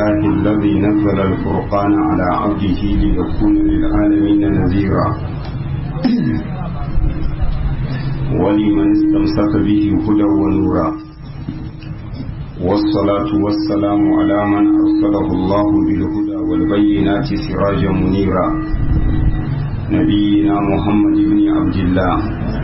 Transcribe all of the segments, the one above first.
لله الذي نزل الفرقان على عبده ليكون للعالمين نذيرا ولمن استمسك به هدى ونورا والصلاة والسلام على من أرسله الله بالهدى والبينات سراجا منيرا نبينا محمد بن عبد الله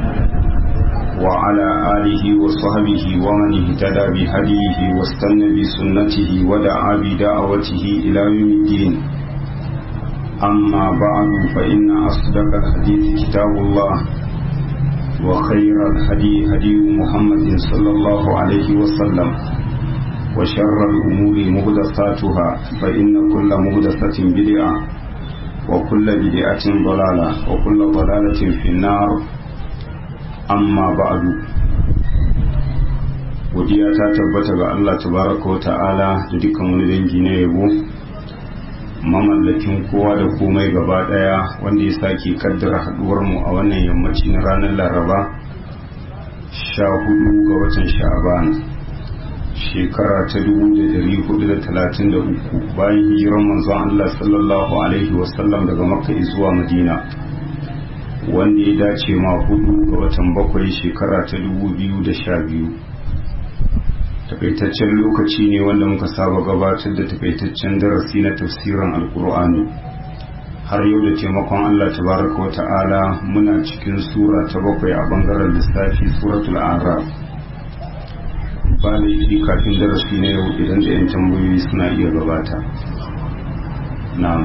وعلى آله وصحبه ومن اهتدى بهديه واستنى بسنته ودعا بدعوته إلى يوم الدين أما بعد فإن أصدق الحديث كتاب الله وخير الهدي هدي محمد صلى الله عليه وسلم وشر الأمور محدثاتها فإن كل محدثة بدعة وكل بدعة ضلالة وكل ضلالة في النار amma ba'du. Godiya ta tabbata ga Allah tabaraka wa ta'ala da dukkan wani dangi na yabo mamallakin kowa da komai gaba daya wanda ya sake kaddara haduwar mu a wannan yammaci na ranar Laraba 14 ga watan Sha'ban shekara ta 1433 bayan hijiran manzon Allah sallallahu alaihi wasallam daga Makka zuwa Madina wanda ya dace ma 4 ga watan 7 shekara ta 2012. Takaitaccen lokaci ne wanda muka saba gabatar da takaitaccen darasi na tafsirin alkur'ani har yau da taimakon Allah tabaraka wa ta'ala muna cikin sura ta 7 a bangaren lissafi suratul a'raf. ba laifi kafin darasi na yau idan da 'yan tambayoyi suna iya gabata. na'am.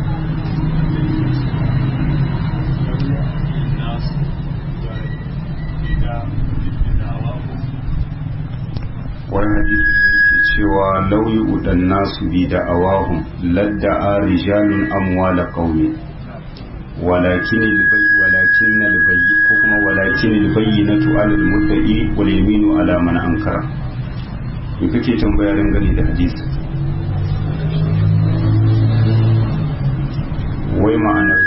wani hadisi da yake cewa lauyi udan nasu bi da awahun ladda'a rijalun amwala qaumi walakin albayyinatu ala almudda'i wal yaminu ala man ankara. me kake tambaya dangane da hadisi? wai ma'anar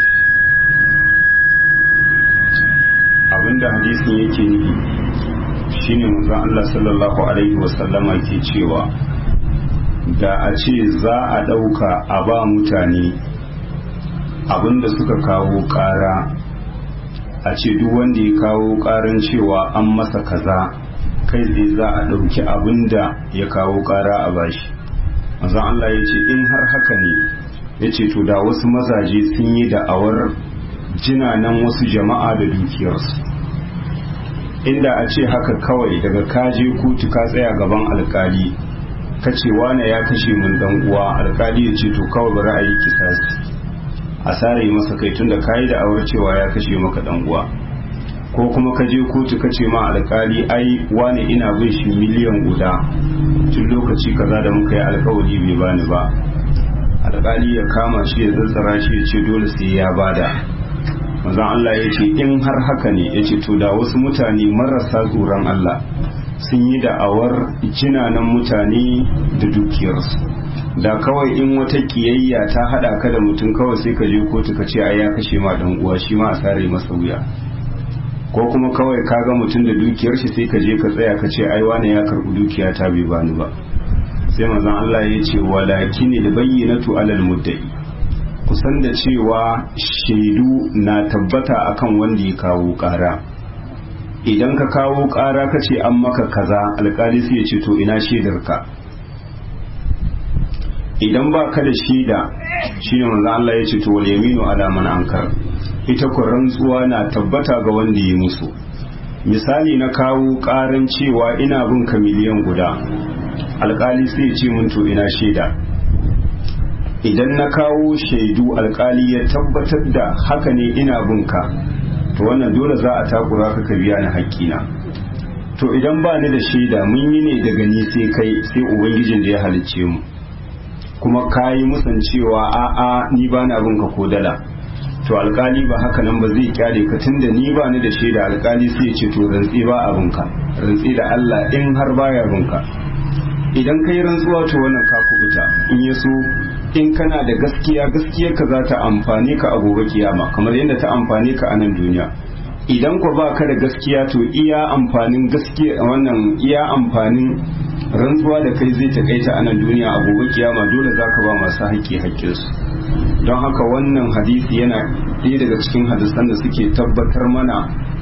abinda hadisin yake nufi shine manzon Allah sallallahu alaihi wasallama ke cewa da a ce za a ɗauka a ba mutane abinda suka kawo ƙara, a ce duk wanda ya kawo ƙaran cewa an masa kaza kai zai za a ɗauki abinda ya kawo ƙara a bashi. manzon Allah ya ce in har haka ne ya ce to da wasu mazaje sun yi da'awar jinanan wasu jama'a da dukiyarsu. inda a ce haka kawai daga kaje kotu ka tsaya gaban alkali ka ce wane ya kashe mun dan uwa, alkali ya ce to kawai bari a yi kisasi a sare masa kai tunda kayi da awar cewa ya kashe maka dan uwa. ko kuma ka je kotu ka ce ma alkali ai wane ina bin shi miliyan guda tun lokaci kaza da muka yi alkawari bai bani ba, alkali ya kama shi ya zazzara shi ya ce dole sai ya bada. manzon Allah ya ce in har haka ne ya ce to da wasu mutane marasa tsoron Allah sun yi da'awar jinanan mutane da dukiyarsu. da kawai in wata kiyayya ta hada ka da mutum kawai sai ka je kotu ka ce ai ya kashe ma dan uwa, shi ma a sare masa wuya. ko kuma kawai ka ga mutum da dukiyar shi sai ka je ka tsaya ka ce ai wane ya karbi dukiya ta bai bani ba. sai manzon Allah ya ce walakinil bayyinatu alal mudda'i, kusan da cewa shaidu na tabbata akan wanda ya kawo ƙara. idan ka kawo ƙara ka ce an maka kaza, alƙali sai ya ce to ina shaidarka. idan ba ka da shaida shi ne manzo Allah ya ce to wal yaminu ala man ankar, ita ku rantsuwa na tabbata ga wanda ya musu. misali na kawo ƙaran cewa ina bin ka miliyan guda, alƙali sai ya ce mun to ina shaida. idan na kawo shaidu alkali ya tabbatar da haka ne ina binka, to wannan dole za a takura ka biya ni haƙƙina. to idan ba ni da shaida mun yi ne daga ni sai kai sai ubangijin da ya halicce mu, kuma ka yi musan cewa a'a ni ba na binka ko dala, to alkali ba haka nan ba zai kyale ka tunda ni ba ni da shaida. alkali sai ya ce to rantsi ba abinka, rantsi da Allah in har baya binka. idan kai rantsuwa to wannan ka kubuta. in ya so in kana da gaskiya, gaskiyarka za ta amfane ka a gobe kiyama kamar yadda ta amfane ka a nan duniya. idan ko ba ka da gaskiya to iya amfanin gaskiya wannan iya amfanin rantsuwa da kai zai takaita a nan duniya, a gobe kiyama dole zaka ba masu haƙƙi haƙƙinsu. don haka wannan hadisi yana ɗaya daga cikin hadisan da suke tabbatar mana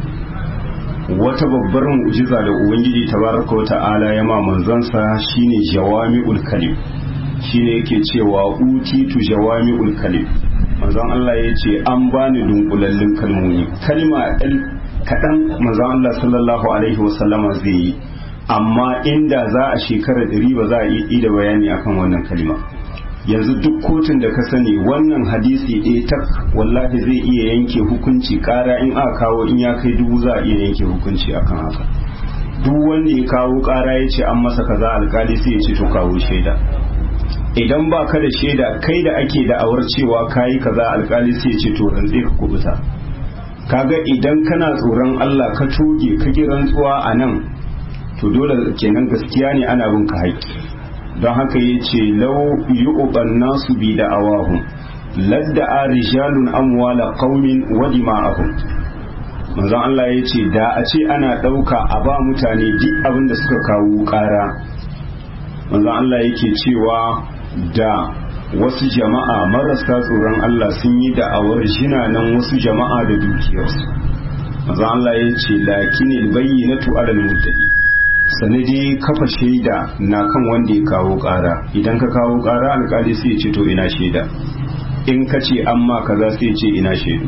wata babbar mu'jiza da ubangiji tabaraka wa ta'ala ya ma manzansa shine jawami'ul kalim, shine yake cewa utitu jawami'ul kalim. manzon Allah ya ce an bani dunkulallin kalmomi, kalma kaɗan manzon Allah sallallahu alaihi wasallama zai yi, amma inda za a shekara 100 ba za a yi da bayani akan wannan kalma. yanzu duk kotun da ka sani wannan hadisi ɗaya tak wallahi zai iya yanke hukunci, ƙara in aka kawo in ya kai 1000 za a iya yanke hukunci akan haka. duk wanda ya kawo ƙara ya ce an masa kaza, alƙali sai ya ce to kawo shaida. idan ba ka da shaida, kai da ake da'awar cewa kayi kaza, alƙali sai ya ce to rantse ka kubuta. kaga idan kana tsoron Allah ka toge ka ki rantsuwa a nan, to dole kenan gaskiya ne ana bin ka haƙƙi. don haka ya ce lau yu'uban nasu bi da awahun ladda a rijalun amwala qaumin wa dima'ahum. manzon Allah ya ce da a ce ana ɗauka a ba mutane duk abin da suka kawo ƙara, manzon Allah yake cewa da wasu jama'a marasa tsoron Allah sun yi da'awar jinanan wasu jama'a da dukiyarsu. manzon Allah ya ce lakinil bayyinatu alal muttaqi, sanadi kafa shaida na kan wanda ya kawo ƙara. idan ka kawo ƙara, alƙali sai ya ce to ina shaida, in ka ce amma kaza sai ya ce ina shaidu.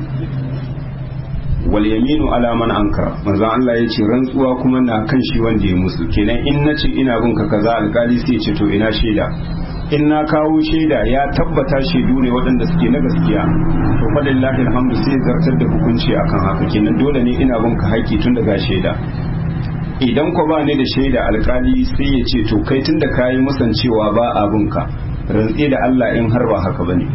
wal yaminu ala man ankara, manzon Allah ya ce rantsuwa kuma na kan shi wanda ya musu. kenan in nace ina bin ka kaza, alƙali sai ya ce to ina shaida, in na kawo shaida ya tabbata shaidu ne waɗanda suke na gaskiya, to falillahi alhamdu sai zartar da hukunci akan haka. kenan dole ne ina bin ka haƙƙi tun daga shaida. idan ko ba ne da shaida, alkali sai ya ce to kai tunda kayi musan cewa ba abun ka, rantsi da Allah in har ba haka bane.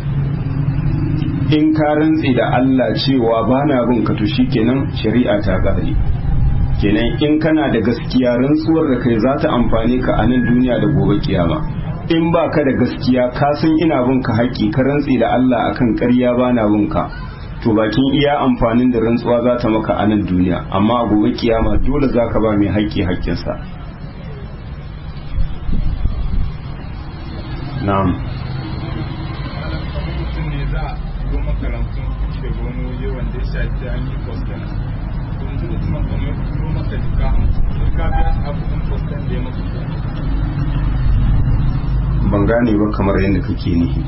in ka rantsi da Allah cewa ba na bin ka, to shikenan shari'a ta gari. kenan in kana da gaskiya, rantsuwar da kai za ta amfane ka a nan duniya da gobe kiyama. in ba ka da gaskiya, ka san ina bin ka haƙƙi, ka rantsi da Allah akan ƙarya ba na bin ka, to bakin iya amfanin da rantsuwa za ta maka a nan duniya, amma a gobe kiyama dole za ka ba mai haƙƙi haƙƙinsa. na'am. ban gane ba kamar yadda kake nihi.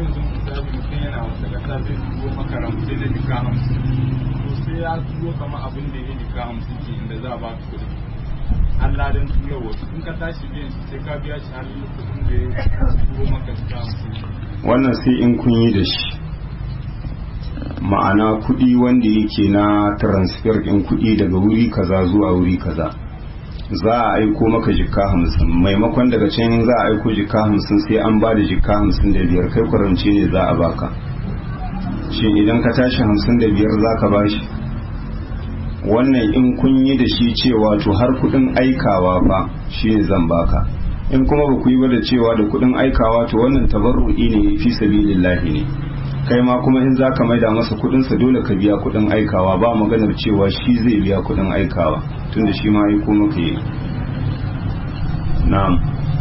sai ya turo kama abin da ya nika 50 ke inda za a ba su kudi Allah don turo wasu in ka tashi biyan shi sai ka biya shi halin kudin da ya turo maka nika 50. wannan sai in kun yi da shi, ma'ana kudi wanda yake na transfer ɗin kudi daga wuri kaza zuwa wuri kaza, za a aiko maka jikka 50, maimakon daga can za a aiko jikka 50 sai an ba da jikka 55, kai kwarance ne za a baka. shi idan ka tashi 55 za ka bashi. wannan in kun yi da shi cewa to har kudin aikawa fa shi ne zan baka, in kuma ba ku yi ba da cewa da kudin aikawa, to wannan tabarru'i ne fi sabilillahi ne. kai ma kuma in za ka maida masa kudinsa dole ka biya kudin aikawa, ba maganar cewa shi zai biya kudin aikawa tunda shi ma aiko maka yi. na'am.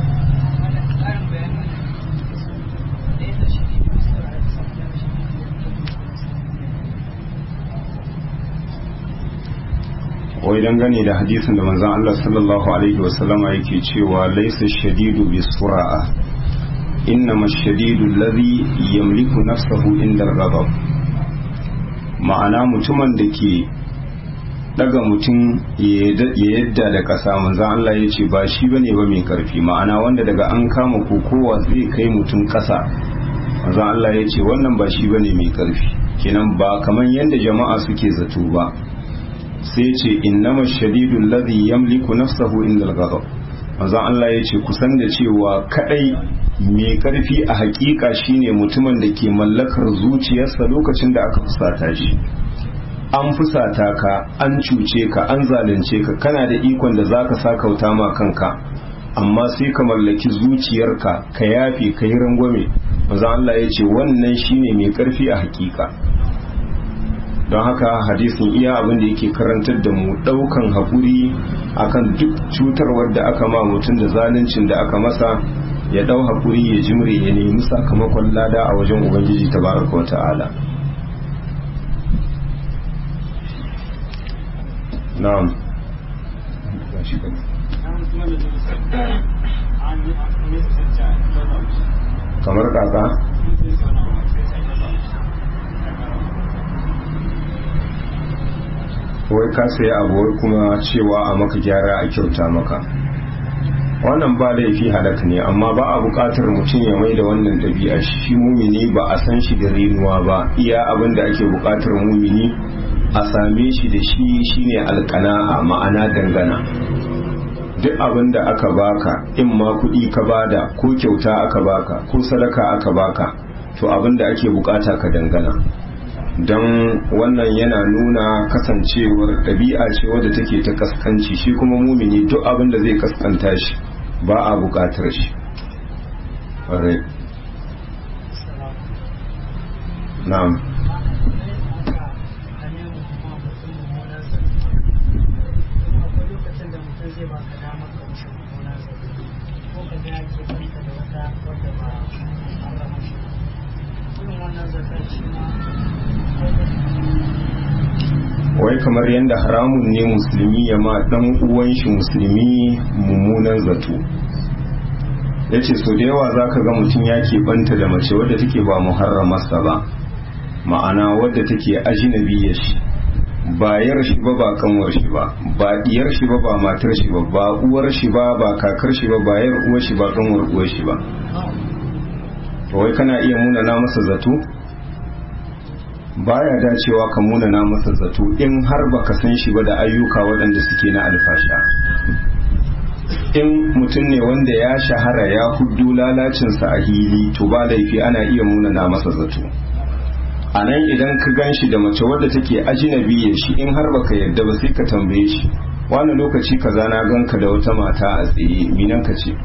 wai dangane da hadisin da manzon Allah sallallahu alaihi wasallama yake cewa laysa shadidu bisura'a, innama shadidu alladhi yamliku nafsahu inda al-ghadab. ma'ana mutumin da ke daga mutum ya yadda da kasa, manzon Allah ya ce ba shi bane ba mai karfi, ma'ana wanda daga an kama kokowa zai kai mutum kasa, manzon Allah ya ce wannan ba shi bane mai karfi. kenan ba kaman yanda jama'a suke zato ba. sai ce innama shadidu alladhi yamliku nafsahu inda al-ghadab. manzon Allah ya ce kusan da cewa kadai mai karfi a hakika shine mutumin da ke mallakar zuciyarsa lokacin da aka fusata shi. an fusata ka, an cuce ka, an zalunce ka, kana da ikon da zaka sakauta ma kanka, amma sai ka mallaki zuciyarka ka yafe ka yi rangwame. manzon Allah ya ce wannan shine mai karfi a hakika. don haka hadisin iya abin da yake karantar da mu daukan haƙuri akan duk cutarwar da aka ma mutum da zaluncin da aka masa, ya dau haƙuri ya jimre ya nemi sakamakon lada a wajen ubangiji tabaraka wa ta'ala. na'am kamar kaka wai ka saya abu wai kuma cewa a maka gyara a kyauta maka, wannan ba laifi halak ne, amma ba a buƙatar mutum ya mai da wannan ɗabi'a. shi mumini ba a san shi da renuwa ba, iya abin da ake buƙatar mumini a same shi da shi shine alƙana'a, ma'ana dangana. duk abin da aka baka, in ma kuɗi ka bada ko kyauta aka baka ko sadaka aka baka, to abin da ake buƙata ka dangana, don wannan yana nuna kasancewar ɗabi'a ce wadda take ta kaskanci. shi kuma mumini duk abin da zai kaskanta shi ba a buƙatar shi. na'am wai kamar yadda haramun ne musulmi ya ma dan uwan shi musulmi mummunan zato. yace so da yawa zaka ga mutum ya banta da mace wadda take ba muharramarsa ba, ma'ana wadda take ajnabiyar shi, ba yar shi ba, ba kanwar shi ba, ba diyar shi ba, ba matar shi ba, ba uwar shi ba, ba kakar shi ba, ba yar uwar shi ba, kanwar uwar shi ba. to wai kana iya munana masa zato? baya dacewa ka munana masa zato in har baka san shi ba da ayyuka waɗanda suke na alfasha. in mutum ne wanda ya shahara ya huddu lalacinsa a hili, to ba laifi ana iya munana masa zato. a nan idan ka gan shi da mace wadda take ajinabiya shi, in har baka yarda ba sai ka tambaye shi, wani lokaci kaza na ganka da wata mata a tsaye, minan ka ce?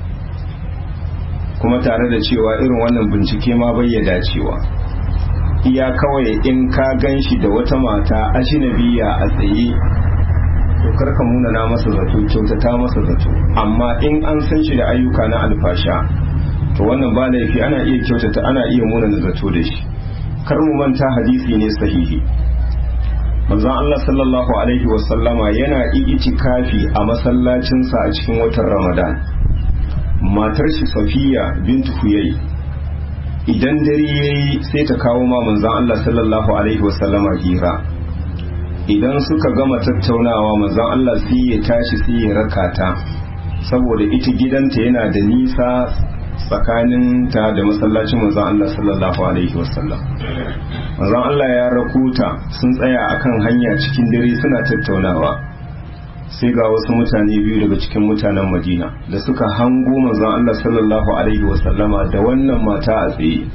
kuma tare da cewa irin wannan bincike ma bai ya dacewa. iya kawai in ka gan shi da wata mata ajinabiya a tsaye, to karka munana masa zato, kyautata masa zato. amma in an san shi da ayyuka na alfasha, to wannan ba laifi, ana iya kyautata, ana iya munana zato da shi. kar mu manta hadisi ne sahihi, manzon Allah sallallahu alaihi wasallama yana itikafi a masallacinsa a cikin watan Ramadan. matar shi Safiya bintu Huyay idan dare yayi sai ta kawo ma manzon Allah sallallahu alaihi wasallama hira. idan suka gama tattaunawa, manzon Allah sai ya tashi sai ya rakata, saboda ita gidanta yana da nisa tsakanin ta da masallacin manzon Allah sallallahu alaihi wasallam. manzon Allah ya rakuta sun tsaya akan hanya cikin dare suna tattaunawa, sai ga wasu mutane biyu daga cikin mutanen Madina da suka hango manzon Allah sallallahu alaihi wasallama da wannan mata a tsaye,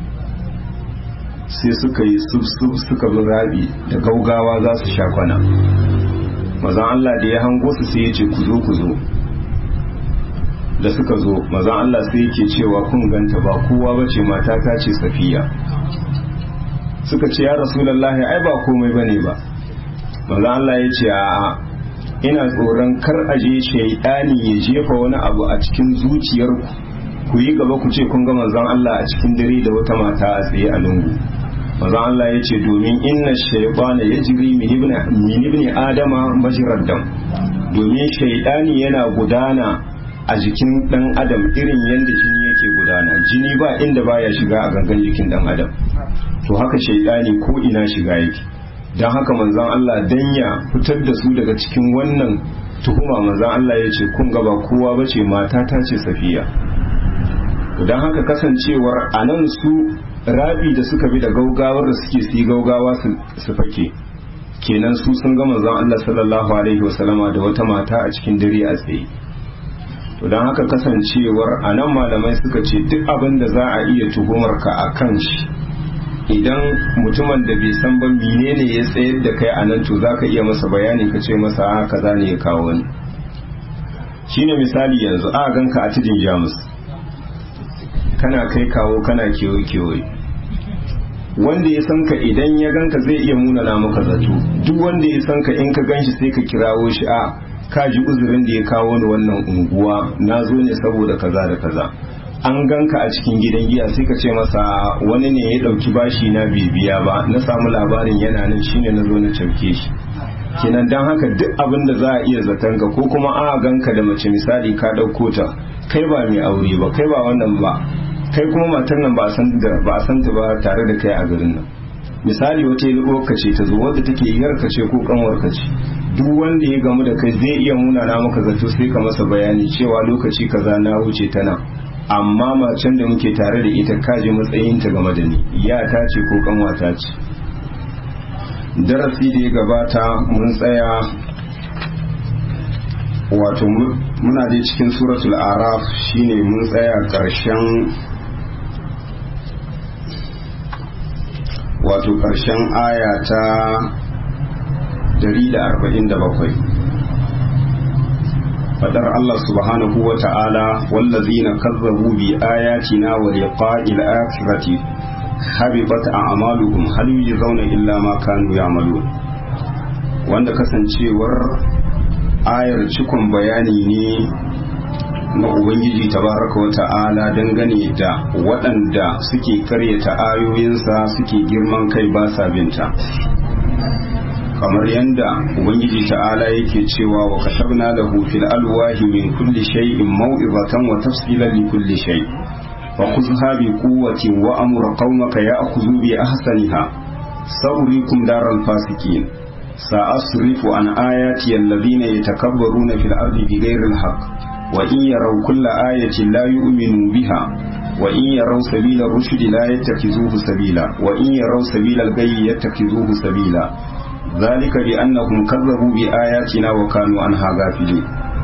sai suka yi suka bi rabi da gaugawa za su sha kwana. manzon Allah da ya hango su sai ya ce ku zo. da suka zo, manzon Allah sai yake cewa kun ganta ba kowa bace, mata ta ce Safiya. suka ce ya Rasulullahi ai ba komai bane ba. manzon Allah ya ce a'a, ina tsoron kar aje shaidani ya jefa wani abu a cikin zuciyarku, ku yi gaba ku ce kun ga manzon Allah a cikin dare da wata mata a tsaye a lungu. manzon Allah ya ce domin inna shaytana yajri min ibni adama majrad dam, domin shaidani yana gudana a jikin dan adam irin yadda jini yake gudana. jini ba inda baya shiga a gangan jikin dan adam, to haka shaidani ko ina shiga yake. don haka manzon Allah dan ya fitar da su daga cikin wannan tuhuma, manzon Allah ya ce kun gaba kowa bace, mata ta ce Safiya. don haka kasancewar anan su rabi da suka bi da gaugawar da suke su yi gaugawa su fake, kenan su sun ga manzon Allah sallallahu alaihi wasallama da wata mata a cikin dare a tsaye. to don haka kasancewar anan malamai suka ce duk abin da za a iya tuhumar ka a kan shi, idan mutumin da bai san ba menene ya tsayar da kai a nan, to za ka iya masa bayani ka ce masa haka za ne ya kawo ni. shine misali yanzu a ganka a tidin Jamus kana kai kawo kana kewaye wanda ya san ka idan ya ganka zai iya munana maka zato, duk wanda ya san ka in ka ganshi sai ka kirawo shi, a ka ji uzurin da ya kawo ni wannan unguwa, na zo ne saboda kaza da kaza. An ganka a cikin gidan giya sai ka ce masa wani ne ya dauki bashi na bibiya ba, na samu labarin yana nan shine na zo na cauke shi. Kenan dan haka duk abin da za a iya zaton ka, ko kuma a ganka da mace misali ka dauko ta, kai ba mai aure ba, kai ba wannan ba, kai kuma matar nan ba a san ta ba tare da kai a garin nan. Misali wata yalwarka ce ta zo wadda take yarka ce ko kanwarka ce, duk wanda ya gamu da kai zai iya munana maka zato sai ka masa bayani cewa lokaci kaza na wuce ta nan, amma macen da muke tare da ita kaji matsayinta game da ni, ya ta ce ko kanwata ce. Darasi da ya gabata mun tsaya wato muna dai cikin suratul araf, shine mun tsaya karshen aya ta 147. fadar Allah subhanahu wa ta'ala, wallazina kazzabu bi ayatina wa liqa'il akhirati habibat a'maluhum hal yujzauna illa ma kanu ya'malun. Wanda kasancewar ayar cikon bayani ne na Ubangiji tabaraka wa ta'ala dangane da waɗanda suke karyata ayoyinsa suke girman kai ba sa binta, kamar yadda Ubangiji ta'ala yake cewa wa katabna lahu fil alwahi min kulli shay'in maw'izatan wa tafsilan li kulli shay' fa khudhha bi quwwatin wa amur qaumaka ya'khudhu bi ahsaniha sa'urikum daral fasikin sa'asrifu an ayati alladhina yatakabbaruna fil ardi bighayri al-haqq wa in yaraw kulla ayatin la yu'minu biha wa in yaraw sabila rushdi la yattakhizuhu sabila wa in yaraw sabila al-ghayyi yattakhizuhu sabila ذلك بأنهم كذبوا بآياتنا وكانوا عنها غافلين.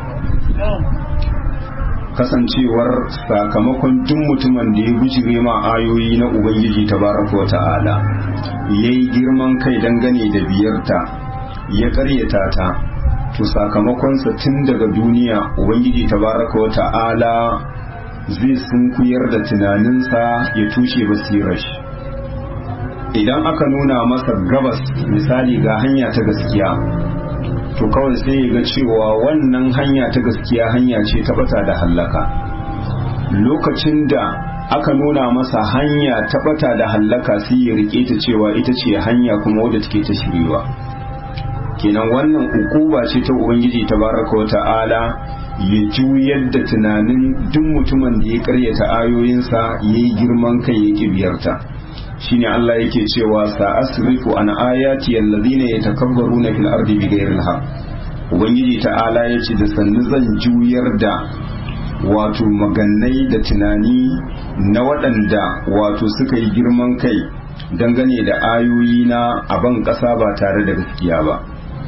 kasancewar sakamakon duk mutumin da ya bijire ma ayoyi na Ubangiji tabaraka wa ta'ala yayi girman kai dangane da biyarta ya karyata ta, to sakamakonsa tun daga duniya Ubangiji tabaraka wa ta'ala zai sunkuyar da tunaninsa ya tushe basirar shi. Idan aka nuna masa gabas misali ga hanya ta gaskiya, to kawai sai ya ga cewa wannan hanya ta gaskiya hanya ce ta bata da hallaka. Lokacin da aka nuna masa hanya ta bata da hallaka sai ya rike ta cewa ita ce hanya kuma wadda take ta shiriwa. Kenan wannan ukuba ce ta Ubangiji tabaraka wa ta'ala ya juyar da tunanin duk mutumin da ya karyata ayoyinsa yayi girman kai ya kibiyarta. Shine Allah yake cewa sa'asrifu an ayati alladhina yatakabbaruna fil ardi bighayri al-haq. Ubangiji ta'ala yace da sannu zan juyar da wato magannai da tunani na waɗanda wato suka yi girman kai dangane da ayoyi na aban ƙasa ba tare da gaskiya ba.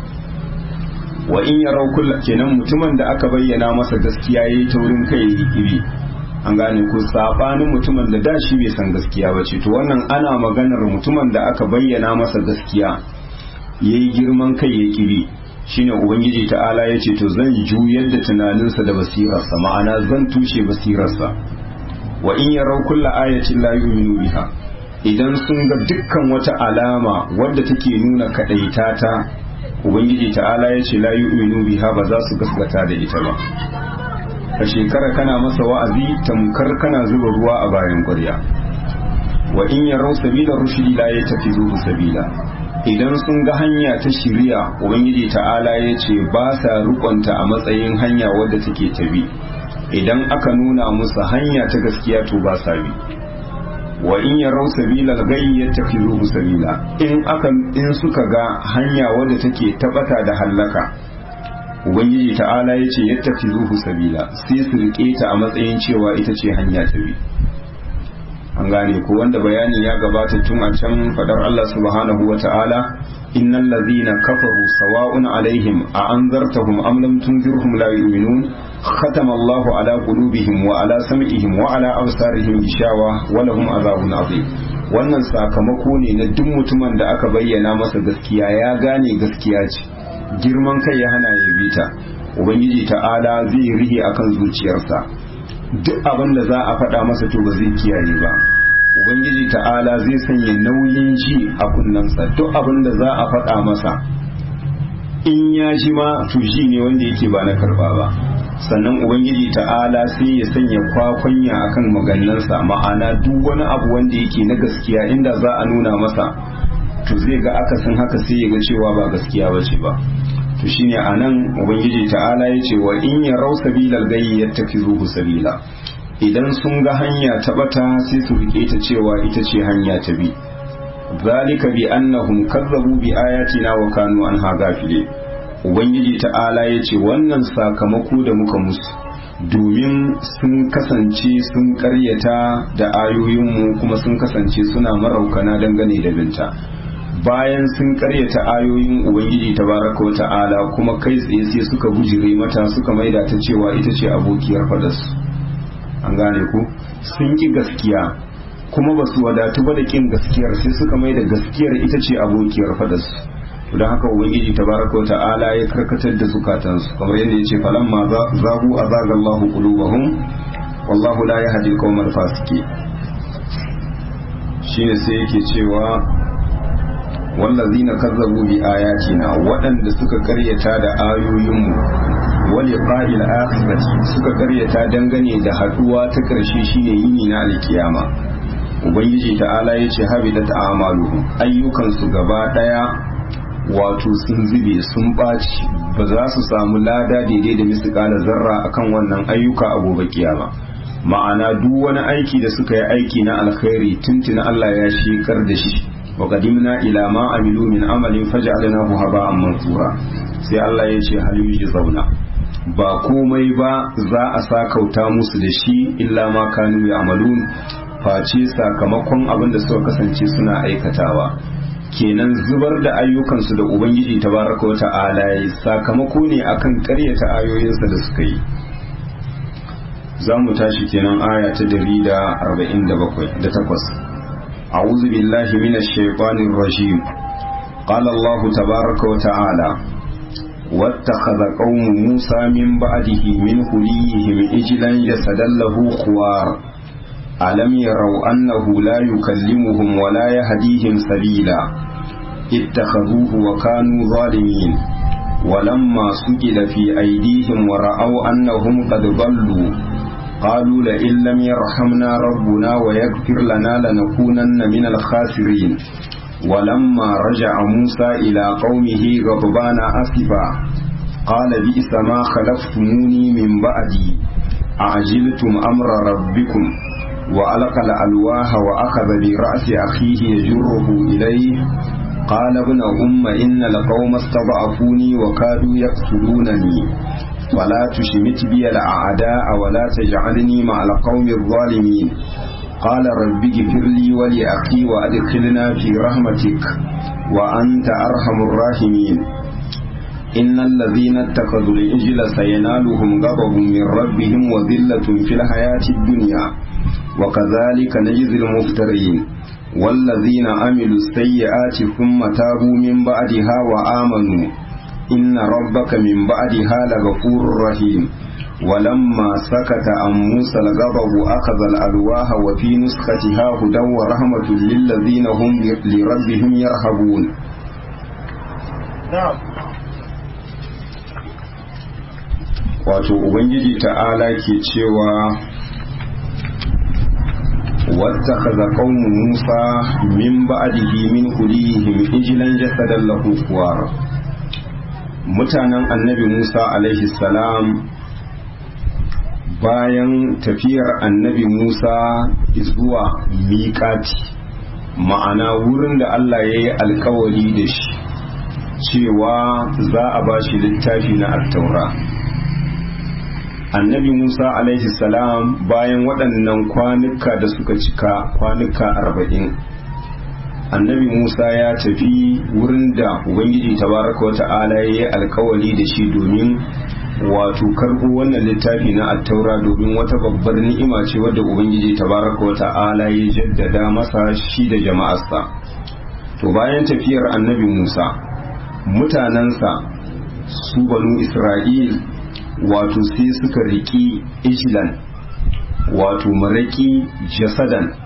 Wa in yarau kenan mutumin da aka bayyana masa gaskiya yayi taurin kai iri, an gane ko sabanin mutumin da dashi bai san gaskiya ba ce, to wannan ana maganar mutumin da aka bayyana masa gaskiya yayi girman kai ya kiri, shine Ubangiji ta'ala ya ce to zan juyar da tunaninsa da basirarsa, ma'ana zan tushe basirarsa. Wa in yarau kulla ayatin la yu'minu biha, idan sun ga dukkan wata alama wadda take nuna kadaita ta, Ubangiji ta'ala ya ce la yu'minu biha, ba za su gaskata da ita ba. A shekara kana masa wa'azi tamkar kana zuba ruwa a bayan ƙwarya. Wa in yarau sabila rushdi la yattakhidhuhu sabila, idan sun ga hanya ta shiriya Ubangiji ta'ala ya ce ba sa rukunta a matsayin hanya wadda take tabi, idan aka nuna musu hanya ta gaskiya to ba sa bi. Wa in yarau sabila al-ghayyi yattakhidhuhu sabila, in suka ga hanya wadda take tabata da hallaka, Ubangiji ta'ala ya ce yattakhidhuhu sabila, sai su rike ta a matsayin cewa ita ce hanya ta bi. An gane ko, wanda bayani ya gabata tun a can fadar Allah subhanahu wa ta'ala, innal ladhina kafaru sawa'un alaihim a anzartahum am lam tunzirhum la yu'minun khatama Allahu ala qulubihim wa ala sam'ihim wa ala absarihim gishawa wa lahum azabun azim. Wannan sakamako ne na duk mutumin da aka bayyana masa gaskiya ya gane gaskiya ce, girman kai ya hana ya bi ta, Ubangiji ta'ala zai rihe akan zuciyarsa, duk abin da za a faɗa masa to ba zai kiyaye ba. ubangiji ta'ala zai sanya nauyin ji a kunnensa duk abin da za a faɗa masa in ya ji ma to ji ne wanda yake ba na karba ba. Sannan ubangiji ta'ala sai ya sanya kwakwanya akan maganansa, ma'ana duk wani abu wanda yake na gaskiya inda za a nuna masa to zai ga akasin haka sai ya ga cewa ba gaskiya bace ba. to shine anan ubangiji ta'ala ya ce wa in yarau sabilal gayyi yattakizuhu sabila, idan sun ga hanya ta bata sai su rike ta cewa ita ce hanya ta bi. zalika bi annahum kazzabu bi ayatina wa kanu anha gafilin. ubangiji ta'ala ya ce wannan sakamako da muka musu domin sun kasance sun karyata da ayoyinmu kuma sun kasance suna maraukana dangane da binta. bayan sun karyata ayoyin ubangiji tabaraka wa ta'ala kuma kai tsaye sai suka bujire mata suka maida ta cewa ita ce abokiyar fadarsu. an gane ku, sun ki gaskiya kuma ba su wadatu ba da kin gaskiyar sai suka maida gaskiyar ita ce abokiyar fadarsu. don haka ubangiji tabaraka wa ta'ala ya karkatar da zukatansu kamar yadda yace falamma zagu azaga Allahu qulubahum wallahu la yahdi al-qawmal fasiqin. shine sai yake cewa wallazina kazzabu bi ayatina, waɗanda suka karyata da ayoyinmu wa liqa'il akhirati, suka karyata dangane da haduwa ta karshe shine yini na alkiyama. ubangiji ta'ala yace habidat a'maluhum, ayyukansu gaba daya wato sun zube sun ɓaci, ba za su samu lada daidai da misƙala zarra akan wannan ayyuka a gobe kiyama. ma'ana duk wani aiki da suka yi aiki na alkhairi tuntuna Allah ya shekar da shi, wa qadimna ila ma amilu min amalin faj'alnahu haba'an mansura. sai Allah ya ce hal zauna, ba komai ba za a sakauta musu da shi illa ma kanu ya'malun, face sakamakon abin da suka kasance suna aikatawa. kenan zubar da ayyukansu da ubangiji tabaraka wa ta'ala ya sakamako ne akan karyata ayoyinsa da suka yi. za mu tashi kenan aya ta 148. a'udhu billahi minash shaitanir rajim. qala Allah tabaraka wa ta'ala wattakhadha qaumu Musa min ba'dihi min huliyihim ijlan yasadan lahu khuwar alam yarau annahu la yukallimuhum wa la yahdihim sabila اتخذوه وكانوا ظالمين ولما سجد في أيديهم ورأوا أنهم قد ضلوا قالوا لئن لم يرحمنا ربنا ويغفر لنا لنكونن من الخاسرين ولما رجع موسى إلى قومه غضبان أسفا قال بئس ما خلفتموني من بعدي أعجلتم أمر ربكم وألقى الألواح وأخذ برأس أخيه يجره إليه قال ابن إن القوم استضعفوني وكادوا يقتلونني ولا تشمت بي الأعداء ولا تجعلني مع القوم الظالمين قال رب اغفر لي ولأخي وأدخلنا في رحمتك وأنت أرحم الراحمين إن الذين اتخذوا العجل سينالهم غضب من ربهم وذلة في الحياة الدنيا وكذلك نجزي المفترين والذين عملوا السيئات ثم تابوا من بعدها وآمنوا إن ربك من بعدها لغفور رحيم ولما سكت عن موسى الغضب أخذ الألواح وفي نسختها هدى ورحمة للذين هم لربهم يرهبون. wato ubangiji ta'ala ke cewa واتخذ قوم موسى من بعده من حليهم عجلا جسدا له خوار. mutanen annabi Musa alaihi salam bayan tafiyar annabi Musa zuwa miƙati, ma'ana wurin da Allah ya yi alkawari da shi cewa za a ba shi littafi na attaura. annabi Musa alaihi salam bayan waɗannan kwanuka da suka cika kwanuka 40, annabi Musa ya tafi wurin da ubangiji tabaraka wa ta'ala ya yi alkawali da shi domin wato karɓo wannan littafi na attaura, domin wata babbar ni'ima ce wadda ubangiji tabaraka wa ta'ala ya jaddada masa shi da jama'arsa. to bayan tafiyar annabi Musa, mutanensa su banu Isra'il wato sai suka riki ijlan wato maraki jasadan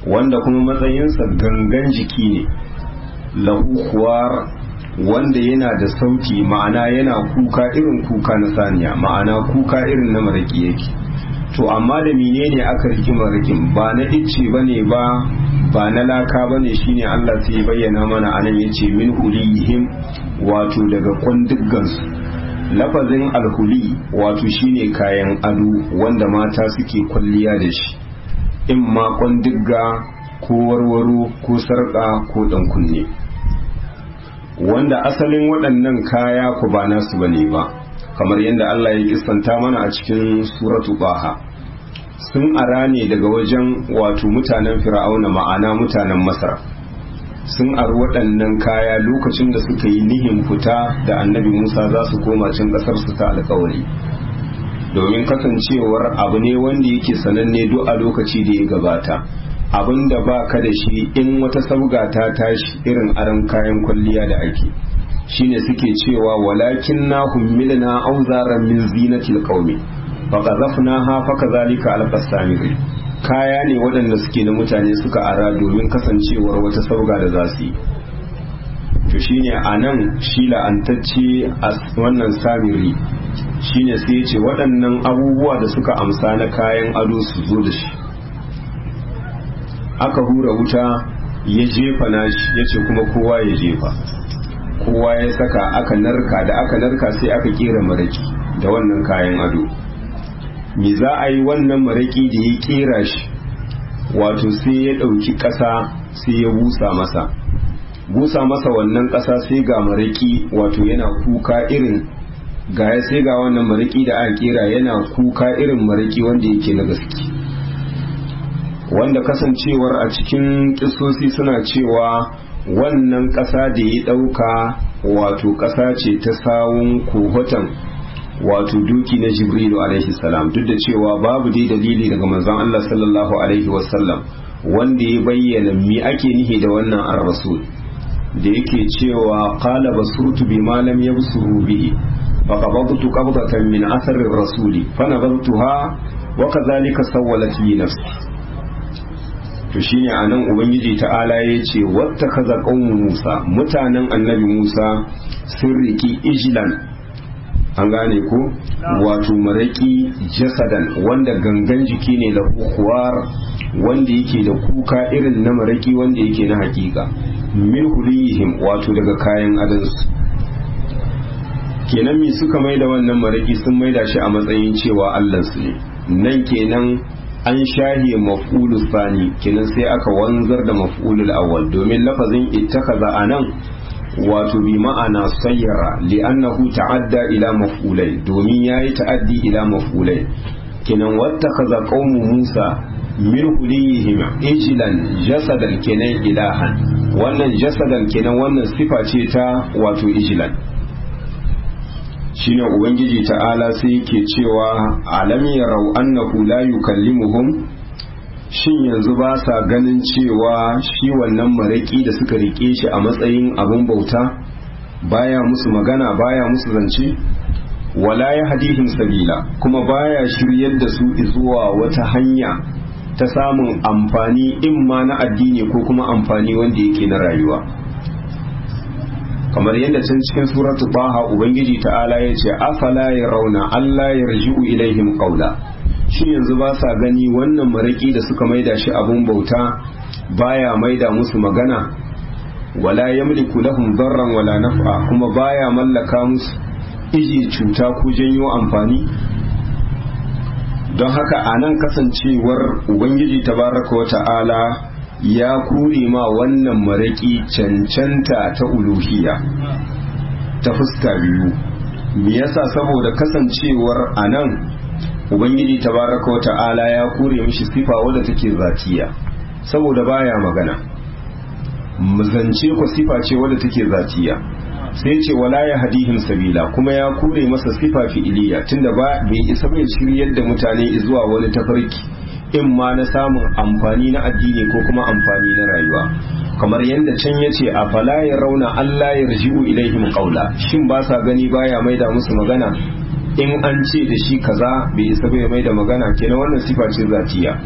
wanda kuma matsayinsa gangan jiki ne, lahu khuwar, wanda yana da sauti, ma'ana yana kuka irin kuka na saniya, ma'ana kuka irin na maraki yake. To amma da menene aka riki marakin? Ba na icce bane ba na laka bane, shine Allah sai ya bayyana mana anan yace min hulihim, wato daga kwandiggansu. Lafazin alhuli wato shine kayan ado wanda mata suke kwalliya da shi, in ma kwandigga ko warwaro ko sarƙa ko ɗan kunne, wanda asalin waɗannan kaya ku ba nasu bane ba, kamar yadda Allah ya kissanta mana a cikin suratu Baha. Sun ara ne daga wajen wato mutanen Fir'auna, ma'ana mutanen Masar. Sun ari waɗannan kaya lokacin da suka yi nihin fita da annabi Musa za su koma can ƙasar su ta alƙawari, domin kasancewar abu ne wanda yake sananne duk a lokaci da ya gabata. Abin da ba ka da shi in wata sabga ta tashi, irin aron kayan kwalliya da ake, shine suke cewa walakin na hummilna auzaran min zinatil qaumi fa qazafnaha fa kadhalika alqasamiri. Kaya ne waɗanda suke na mutane suka ara domin kasancewar wata sabga da za su yi. To shine anan shi la'antacce a wannan samiri shine sai ya ce waɗannan abubuwa da suka amsa na kayan ado su zo da shi. Aka hura wuta, ya jefa nashi, ya ce kuma kowa ya jefa, kowa ya saka, aka narka, da aka narka sai aka kera maraki da wannan kayan ado. Me za a yi wannan maraki da ya kera shi? Wato sai ya ɗauki ƙasa sai ya busa masa wannan ƙasa, sai ga maraki wato yana kuka irin sai ga wannan maraki da aka kera yana kuka irin maraki wanda yake na gaske, wanda kasancewar a cikin kisosi suna cewa wannan ƙasa da ya ɗauka wato ƙasa ce ta sawun kohoton wato duki na Jibrilu alaihi salam, duk da cewa babu dai dalili daga manzon Allah sallallahu alaihi wasallam wanda ya bayyana me ake nihi da wannan ar-rasul, da yake cewa qala basurtu bima lam yabsuru bihi fa qabadtu qabdatan min athari ar-rasuli fa nabadtuha wa kadhalika sawwalat li nafsi. To shine anan ubangiji ta'ala ya ce wattakaza qaumu Musa, mutanen annabi Musa sun riki ijlan, an gane ko, wato maraki jasadan wanda gangan jiki ne da kuwar, wanda yake da kuka irin na maraki wanda yake na hakika, min hulihim wato daga kayan adansu. Kenan me suka maida wannan maraki? Sun maida shi a matsayin cewa allansu ne. Nan kenan an shahiye maf'ulu sani, kenan sai aka wanzar da maf'ulul awwal, domin lafazin ittakaza anan wato bi ma'ana sayyara, li'annahu ta'adda ila maf'ulai, domin yayi ta'addi ila maf'ulai. kenan wattakaza qaumu Musa min hulihim ijlan jasadan kenan ilahan, wannan jasadan kenan wannan sifa ce ta wato ijlan. Shine ubangiji ta'ala sai yake cewa alam yarau annahu la yukallimuhum, shin yanzu ba sa ganin cewa shi wannan maraki da suka rike shi a matsayin abin bauta baya musu magana, baya musu zance, wala yahdihim sabila, kuma baya shiryar da su zuwa wata hanya ta samun amfani imma na addini ko kuma amfani wanda yake na rayuwa. Kamar yadda can cikin suratu Baha ubangiji ta'ala ya ce afala yarawna alla yarji'u ilaihim qawla, shi yanzu ba sa gani wannan maraki da suka maida shi abun bauta baya maida musu magana, wala yamliku lahum darran wala naf'a, kuma baya mallaka musu iji cuta ko janyo amfani. Don haka anan kasancewar ubangiji tabaraka wa ta'ala ya kure ma wannan maraki cancanta ta uluhiyya ta fuska biyu. Me yasa? Saboda kasancewar anan ubangiji tabaraka wa ta'ala ya kure mishi sifa wadda take zatiya, saboda baya magana. Zance ko sifa ce wadda take zatiya, sai ce wala ya hadihim sabila, kuma ya kure masa sifa fi'iliya, tunda bai isa bai shiryar da mutane zuwa wani tafarki in ma na samun amfani na addini ko kuma amfani na rayuwa. Kamar yadda can ya ce a fala ya rauna Allah ya raji'u ilaihim qawla, shin ba sa gani baya maida musu magana, in an ce da shi kaza bai isa bai maida magana, kenan wannan sifa ce zatiya.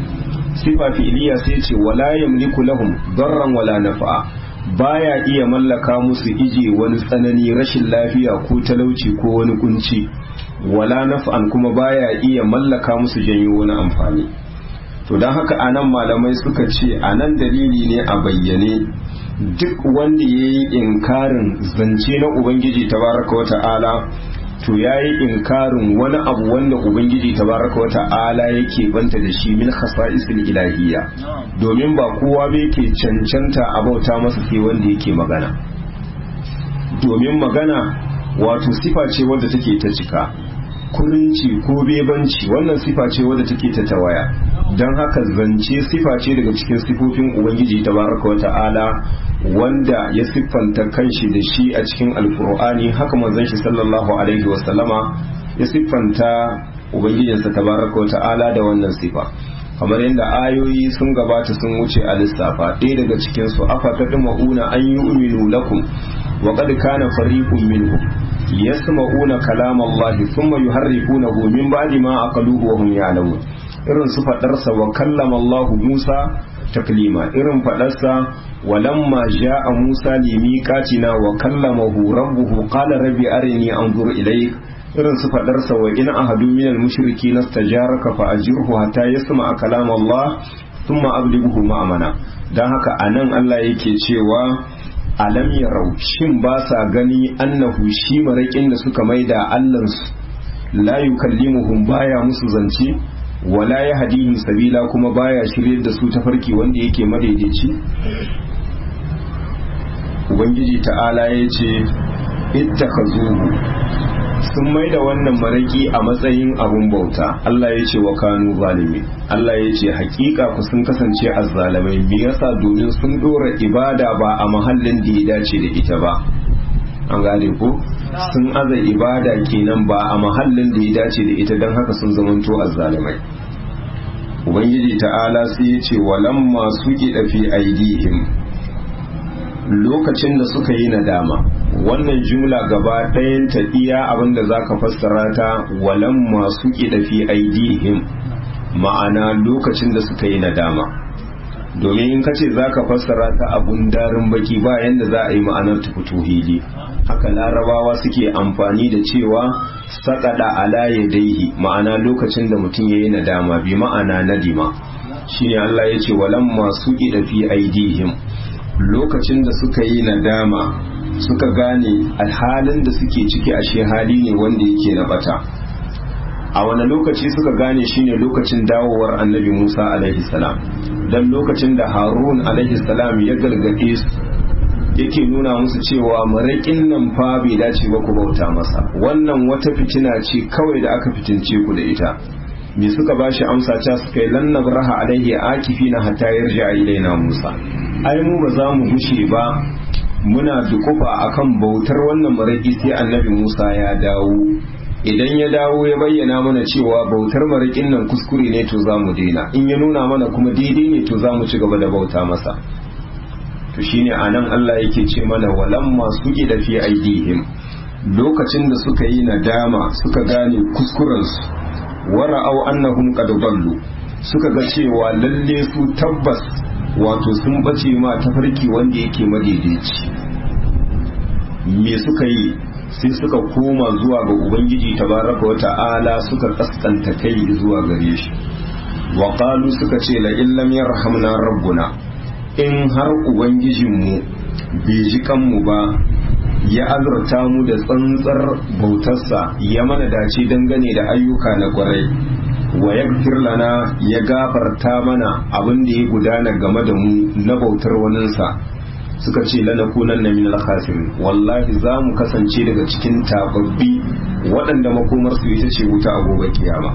sifa fi'iliya sai ce wala yamliku lahum darran wala nafa'a, baya iya mallaka musu ije wani tsanani, rashin lafiya ko talauci ko wani kunci, wala naf'an kuma baya iya mallaka musu janyo wani amfani. to don haka anan malamai suka ce anan dalili ne a bayyane duk wanda ya yi inkarin zance na ubangiji tabaraka wa ta'ala to ya yi inkarin wani abu wanda ubangiji tabaraka wa ta'ala yake banta da shi min khasa'isil ilahiyya, domin ba kowa bai ke cancanta a bauta masa sai wanda yake magana, domin magana wato sifa ce wadda take ta cika, kurinci ko bebanci wannan sifa ce wadda take ta tawaya, don haka zance sifa ce daga cikin sifofin ubangiji tabaraka wa ta'ala wanda ya siffanta kanshi da shi a cikin alkur'ani, haka manzon shi sallallahu alaihi wasallama ya siffanta ubangijinsa tabaraka wa ta'ala da wannan sifa, kamar yadda ayoyi sun gabata sun wuce a lissafa. ɗaya daga cikin su afa tadma'una an yu'minu lakum wa qad kana fariqun minhum yasma'una kalama Allah thumma yuharrifunahu min ba'di ma aqaluhu wa hum ya'lamun, irin su fadarsa wa kallama Allah Musa taklima, irin fadarsa walamma ja'a Musa limiqatina wa kallamahu rabbuhu qala rabbi arini anzur ilayk, irin su fadarsa wa in ahadu minal mushrikeena istajaraka fa ajirhu hatta yasma'a kalama Allah thumma ablighuhu ma'amana. dan haka anan Allah yake cewa alam yarau, shin ba sa gani annahu shi marakin da suka maida allansu la yukallimuhum, baya musu zance, wala yahdihim sabila, kuma baya shirye da su tafarki wanda yake madaidaici. ubangiji ta'ala ya ce ittakhazuhu, sun maida wannan maraki a matsayin abun bauta. Allah ya ce wa kanu zalimi, Allah ya ce hakika ku sun kasance azzalamai. me yasa? domin sun dora ibada ba a mahallin da ya dace da ita ba, an gane ko sun aza ibada kenan ba a mahallin da ya dace da ita, don haka sun zamanto azzalamai. ubangiji ta'ala sai ya ce walamma suqida fi aidihim, lokacin da suka yi nadama. wannan jumla gaba ɗayan ta iya abinda za ka fassara ta walamma suqida fi aidihim, ma'ana lokacin da suka yi nadama, domin in kace za ka fassara ta abun darin baki ba yanda za a yi ma'anar ta fito hili. haka larabawa suke amfani da cewa saƙaɗa ala yadaihi, ma'ana lokacin da mutum ya yi nadama, bi ma'ana nadima. shine Allah ya ce walamma suqida fi aidihim, lokacin da suka yi nadama suka gane alhalin da suke ciki ashe hali ne wanda yake na bata. a wani lokaci suka gane shine lokacin dawowar annabi Musa alaihi salam, dan lokacin da Harun alaihi salam ya gargaɗe su yake nuna musu cewa maraƙin nan fa bai dace ba ku bauta masa, wannan wata fitina ce kawai da aka fitince ku da ita. me suka bashi amsa ta suka yi lan nabraha alaihi akifina hatta yarja ilaina Musa, ai mu ba za mu gushe ba muna dukufa akan bautar wannan maraƙi sai annabi Musa ya dawo. idan ya dawo ya bayyana mana cewa bautar maraƙin nan kuskure ne to za mu daina, in ya nuna mana kuma daidai ne to za mu ci gaba da bauta masa. to shine anan Allah yake ce mana walamma suqida fi aidihim, lokacin da suka yi nadama suka gane kuskurensu, wara'au annahum qad dallu, suka ga cewa lalle su tabbas wato sun bace ma tafarki wanda yake madaidaici. me suka yi? sai suka koma zuwa ga ubangiji tabaraka wa ta'ala suka kaskanta kai zuwa gare shi. wa qalu suka ce la illam yarhamna rabbuna, in har ubangijinmu bai ji kanmu ba, ya azurta mu da tsantsar bautarsa, ya mana dace dangane da ayyuka na kwarai, wa yaghfir lana, ya gafarta mana abin da ya gudana game da mu na bautar waninsa, suka ce lanakunan na minal khasirin, wallahi za mu kasance daga cikin tababbi waɗanda makomarsu ita ce wuta a gobe kiyama.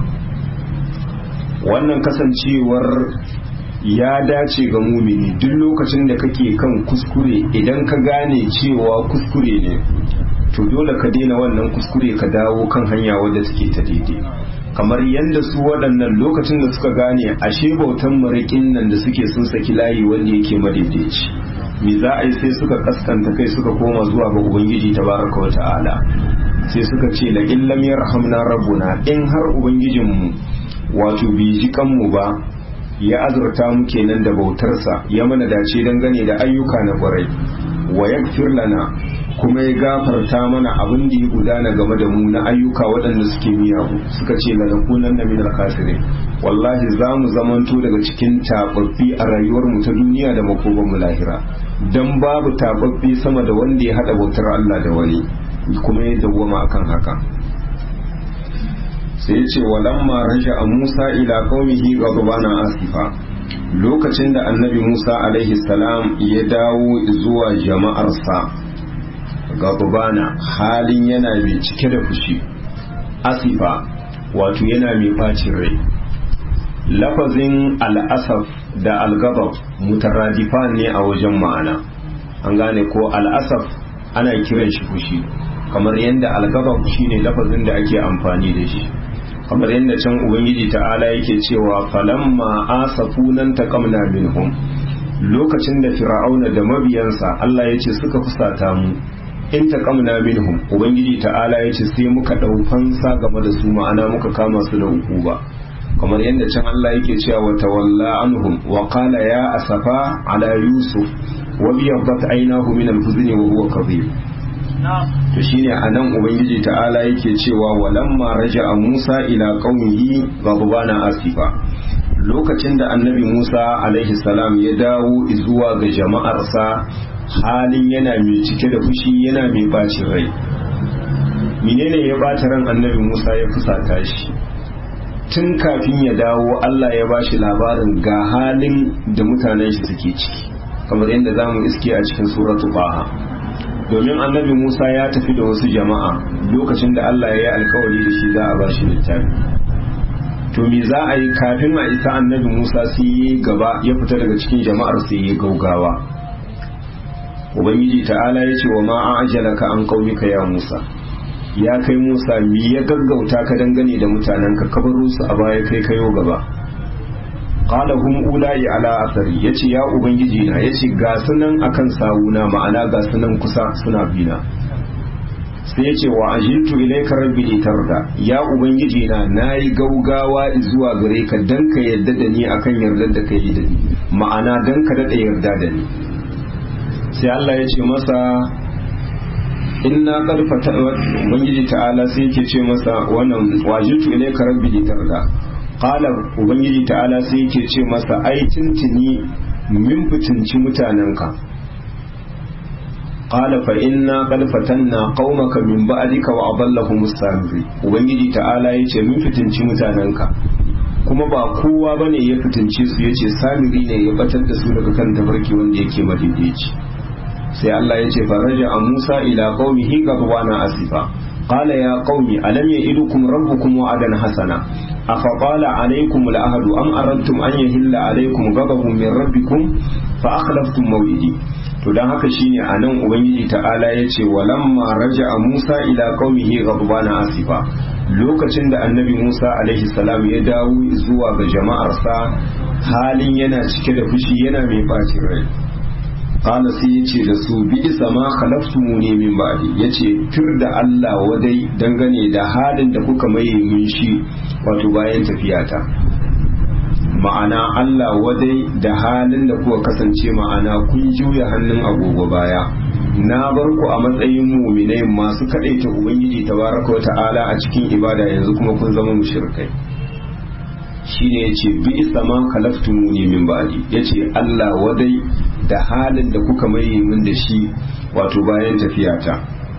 wannan kasancewar ya dace ga mumini duk lokacin da kake kan kuskure, idan ka gane cewa kuskure ne to dole ka daina wannan kuskure ka dawo kan hanya wadda take ta daidai. kamar yadda su waɗannan lokacin da suka gane ashe bautan marikin nan da suke sun saki layi wanda yake madaidaici, me za a yi? sai suka kaskanta kai suka koma zuwa ga ubangiji tabaraka wa ta'ala, sai suka ce la illam yarhamna rabbuna, in har ubangijinmu wato bai ji kanmu ba, ya azurta mu kenan da bautarsa, ya mana dace dangane da ayyuka na kwarai, wa yaghfir lana kuma ya gafarta mana abin da ya gudana game da mu na ayyuka waɗanda suke miyagu. Suka ce lanakunanna minal khasirin, wallahi za mu zamanto daga cikin tababbi a rayuwar mu ta duniya da makoban mu lahira, dan babu tababbi sama da wanda ya hada bautar Allah da wani kuma ya dawwama akan haka. Sai ya ce walamma raja'a Musa ila qaumihi ghadbana asifa, lokacin da annabi Musa alaihi salam ya dawo zuwa jama'arsa ghadbana halin yana mai cike da fushi, asifa wato yana mai bacin rai. Lafazin al'asaf da al-ghadab mutaradifan ne a wajen ma'ana, an gane ko al'asaf ana kiran shi fushi, kamar yadda al-ghadab shine lafazin da ake amfani da shi, kamar yadda can ubangiji ta'ala yake cewa falamma asafunan taqamna minhum, lokacin da fir'auna da mabiyansa Allah yace suka fusata mu, in taqamna minhum ubangiji ta'ala yace sai muka dau fansa game da su, ma'ana muka kama su da hukuma, kamar yadda can Allah yake cewa wa tawalla anhum wa qala ya asafa ala yusuf wa biyaddat aynahu min al-huzni wa huwa kadhib. To shine anan ubangiji ta'ala yake cewa walamma raja'a Musa ila qaumihi ghadbana asifa, lokacin da annabi Musa alaihi salam ya dawo zuwa ga jama'arsa halin yana mai cike da fushi, yana mai bacin rai. Menene ya bata ran annabi Musa ya fusata shi? Tun kafin ya dawo Allah ya bashi labarin ga halin da mutanen shi suke ciki, kamar yadda zamu iske a cikin suratul Baha. Domin annabi Musa ya tafi da wasu jama'a lokacin da Allah ya yi alkawari da shi za a ba shi littafi. To me za a yi kafin a isa annabi Musa sai yi gaba ya fita daga cikin jama'ar sai yi gaugawa. Ubangiji ta'ala ya ce wa ma ajalaka an qaumika ya Musa, ya kai Musa mi ya gaggauta ka dangane da mutanenka, ka baro su a baya kai kayo gaba. Qala hum ulai ala athari, yace ya ubangiji na, yace ga sunan akan sawuna, ma'ana ga sunan kusa suna bina. Sai yace wa ajiltu ilayka rabbi litarda, ya ubangiji na nayi gaugawa zuwa gare ka dan ka yarda da ni akan yardar da kai da ni, ma'ana dan ka dada yarda da ni. Sai Allah yace masa inna qad ubangiji ta'ala sai yake ce masa wannan wajiltu ilayka rabbi litarda. Qala ubangiji ta'ala sai yake ce masa ai tintini min fitinci mutanenka. Qala fa inna qad fatanna qaumaka min ba'dika wa adallahum as-samiri, ubangiji ta'ala yace min fitinci mutanenka, kuma ba kowa bane ya fitince su, yace samiri ne ya batar da su daga kan tafarki wanda yake madaidaici. Sai Allah yace faraja a Musa ila qaumihi ghadwana asifa, qala ya qaumi alam ya'idukum rabbukum wa'adan hasana أفطال عليكم العهد أم أردتم أن يهل عليكم غضب من ربكم فأخلفتم موعدي. to dan haka shine anan ubangiji ta'ala yace walamma raja'a Musa ila qaumihi ghadbana asifa, lokacin da annabi Musa alaihi salam ya dawo zuwa ga jama'arsa halin yana cike da fushi, yana mai bacin rai. Qala sai yace da su bi isa ma khalaftumuni min ba'di, yace fir da Allah wadai dangane da halin da kuka maye mun shi wato bayan tafiyata, ma'ana Allah wadai da halin da kuka kasance, ma'ana kun juya hannun agogo baya, na bar ku a matsayin mu'minai masu kadaita ubangiji tabaraka wa ta'ala a cikin ibada, yanzu kuma kun zama mushrikai. Shine yace bi isa ma khalaftumuni min ba'di, yace Allah wadai da halin da kuka maye min da shi wato bayan tafiyata.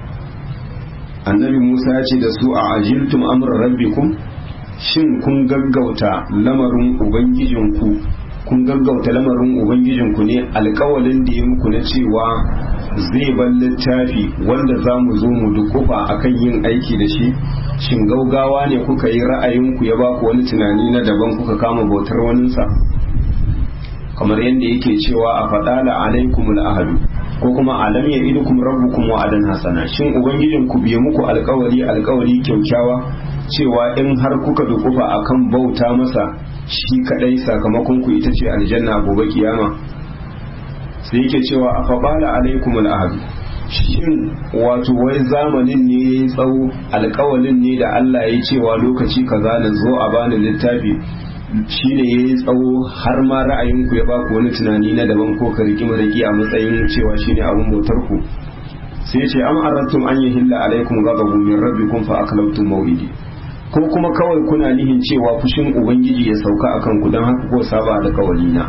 Annabi Musa ya ce da su a ajiltum amra rabbikum, shin kun gaggauta lamarin ubangijinku, kun gaggauta lamarin ubangijinku ne alkawalin da ya muku na cewa zai bar littafi wanda za mu zo mu dukufa akan yin aiki da shi? Shin gaugawa ne kuka yi, ra'ayinku ya ba ku wani tunani na daban kuka kama bautar waninsa? Kamar yadda yake cewa a faɗala alaikumul ahadu, ko kuma alam ya idukum rabbukum wa'adan hasana, shin ubangijin ku biye muku alkawari kyaukyawa cewa in har kuka dukufa akan bauta masa shi kadai sakamakon ku ita ce aljanna gobe kiyama? Sai yake cewa a faɗala alaikumul ahadu, shin wato wai zamanin ne yayi tsawo, alkawalin ne da Allah ya cewa lokaci kaza na zo a bani littafi, shi ne ya yi tsawo har ma ra'ayinku ya ba ku wani tunani na daban ko ka riki maraki a matsayin cewa shi ne abin bautar ku sai ce am arantum an yahilla alaikum ghadabun min rabbikum fa aklaftum mawlidi ko kuma kawai kuna nihin cewa fushin ubangiji ya sauka akan ku dan haka ko saba da kawalina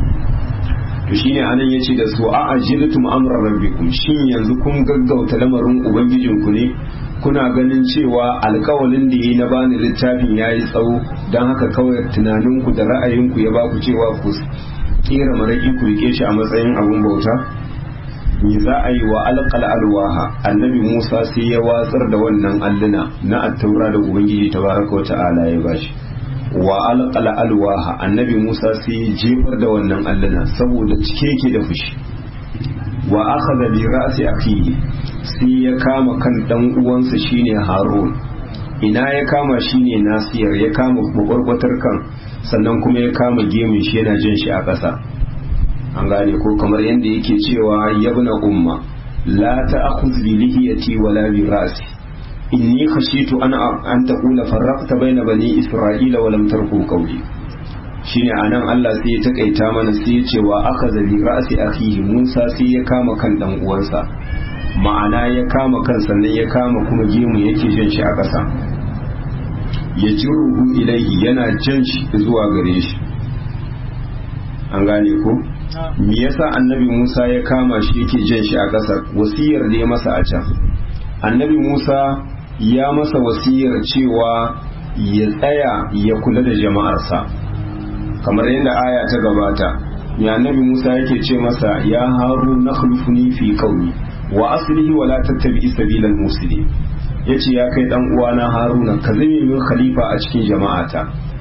to shine anan yace da su a ajiltum amra rabbikum shin yanzu kun gaggauta lamarin ubangijinku ne kuna ganin cewa alkawalin da yi na bani littafin yayi tsawo dan haka kawai tunaninku da ra'ayinku ya baku cewa ku kira maraki ku rike shi a matsayin abun bauta me za a yi wa alqal alwaha annabi Musa sai ya watsar da wannan alluna na attaura da ubangiji tabaraka wa ta'ala ya bashi wa alqal alwaha annabi Musa sai ya jefar da wannan alluna saboda cike yake da fushi wa akhadha bi ra'si akhihi sai ya kama kan dan uwansa shine Harun ina ya kama shine Nasiyar ya kama makwarkwatar kan sannan kuma ya kama gemin shi yana jin shi a ƙasa an gane ko kamar yadda yake cewa yabna umma la ta'khudh bi lihiyati wala bi ra'si inni khashitu an taqula farraqta bayna bani isra'ila wa lam tarku qawli shine anan Allah sai ya takaita mana sai ya ce wa akhadha bi ra'si akhihi Musa sai ya kama kan dan uwansa ma'ana ya kama kan sannan ya kama kuma gemu yake jan shi a ƙasa ya jiruhu ilaihi yana jan shi zuwa gare shi an gane ko me yasa annabi Musa ya kama shi yake jan shi a ƙasar wasiyar da ya masa a can annabi Musa ya masa wasiyar cewa ya tsaya ya kula da jama'arsa kamar yadda aya ta gabata ya annabi Musa yake ce masa ya Harun nakhlufuni fi qawmi wa aslihi wa la tattabi sabilal mufsidin yace ya kai dan uwana Haruna ka zame min khalifa a cikin jama'ata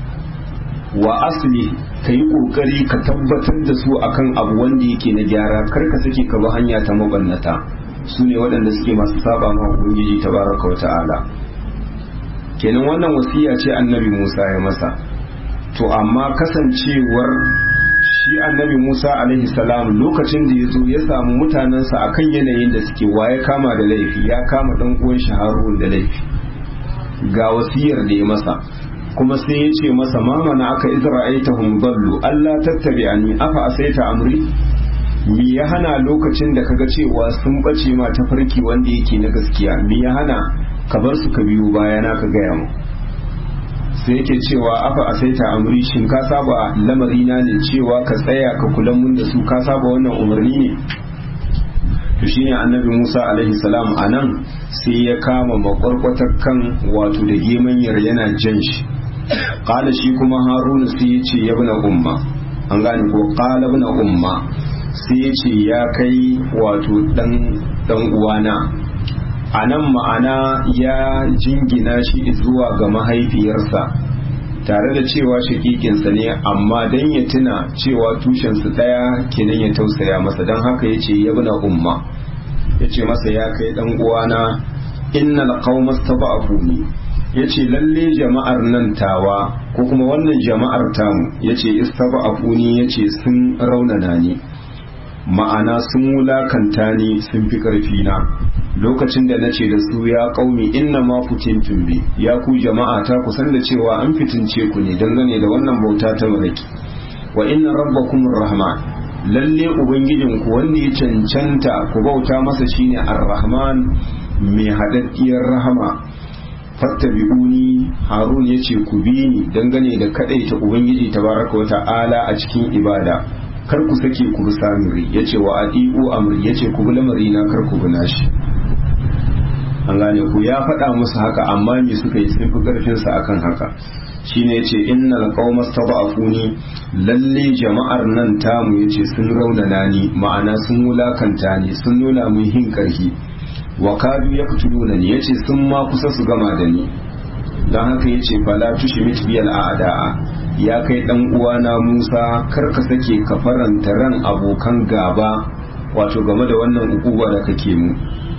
wa asli kai kokari ka tabbatar da su akan abu wanda yake na gyara kar ka sake ka bi hanya ta mabannata su ne waɗanda suke masu saba ma ubangiji tabaraka wa ta'ala kenan wannan wasiya ce annabi Musa ya masa to amma kasancewar shi annabi Musa alaihi salam lokacin da ya zo ya samu mutanensa akan yanayin da suke waye kama da laifi ya kama dan uwan shi Harun da laifi ga wasiyar da ya masa kuma sai ya ce masa mamana aka izra'aitahum dallu Allah tattabi'ani afa asaita amri me ya hana lokacin da kaga cewa sun bace ma tafarki wanda yake na gaskiya me ya hana ka bar su ka biyo bayana ka gaya mu sai yake cewa afa asaita amri shin ka saba lamari na ne cewa ka tsaya ka kula mun da su ka saba wannan umarni ne to shine annabi Musa alaihi salam anan sai ya kama makwarkwatar kan wato da gemanyar yana jan shi qala shi kuma Haruna sai ya ce ya bana umma an gane ko qala bana umma sai ya ce ya kai wato dan uwana a nan ma'ana ya jingina shi zuwa ga mahaifiyarsa tare da cewa shakikinsa ne amma don ya tuna cewa tushensu ɗaya kenan ya tausaya masa don haka ya ce yabna umma ya ce masa ya kai ɗan uwana innal qaumas taba'uni ya ce lalle jama'ar nan tawa ko kuma wannan jama'ar tamu ya ce istaba'uni ya ce sun raunana ni ma'ana sun wulakanta ni sun fi ƙarfi na lokacin da nace da su ya qaumi inna ma futintum bi ya ku jama'a ta ku san da cewa an fitince ku ne dangane da wannan bauta ta maraki wa inna rabbakumur rahman lalle ubangijin ku wanda ya cancanta ku bauta masa shine ar-rahman mai hadaddiyar rahama fattabi'uni harun yace ku bi ni dangane da kadaita ubangiji tabaraka wa ta'ala a cikin ibada kar ku sake ku bi samiri yace wa adi'u amri yace ku bi lamari na kar ku bi nashi an gane ku ya faɗa musu haka amma me suka yi sun fi karfin sa akan haka shine yace innal qaumas tad'afuni lalle jama'ar nan tamu yace sun raunana ni ma'ana sun wulakanta ni sun nuna mun hin karhi wa kadu yaqtuluna ni yace sun ma kusa su gama da ni dan haka yace fala tushmit biyal a'da'a ya kai dan uwana Musa kar ka sake ka faranta ran abokan gaba wato game da wannan ukuba da kake mu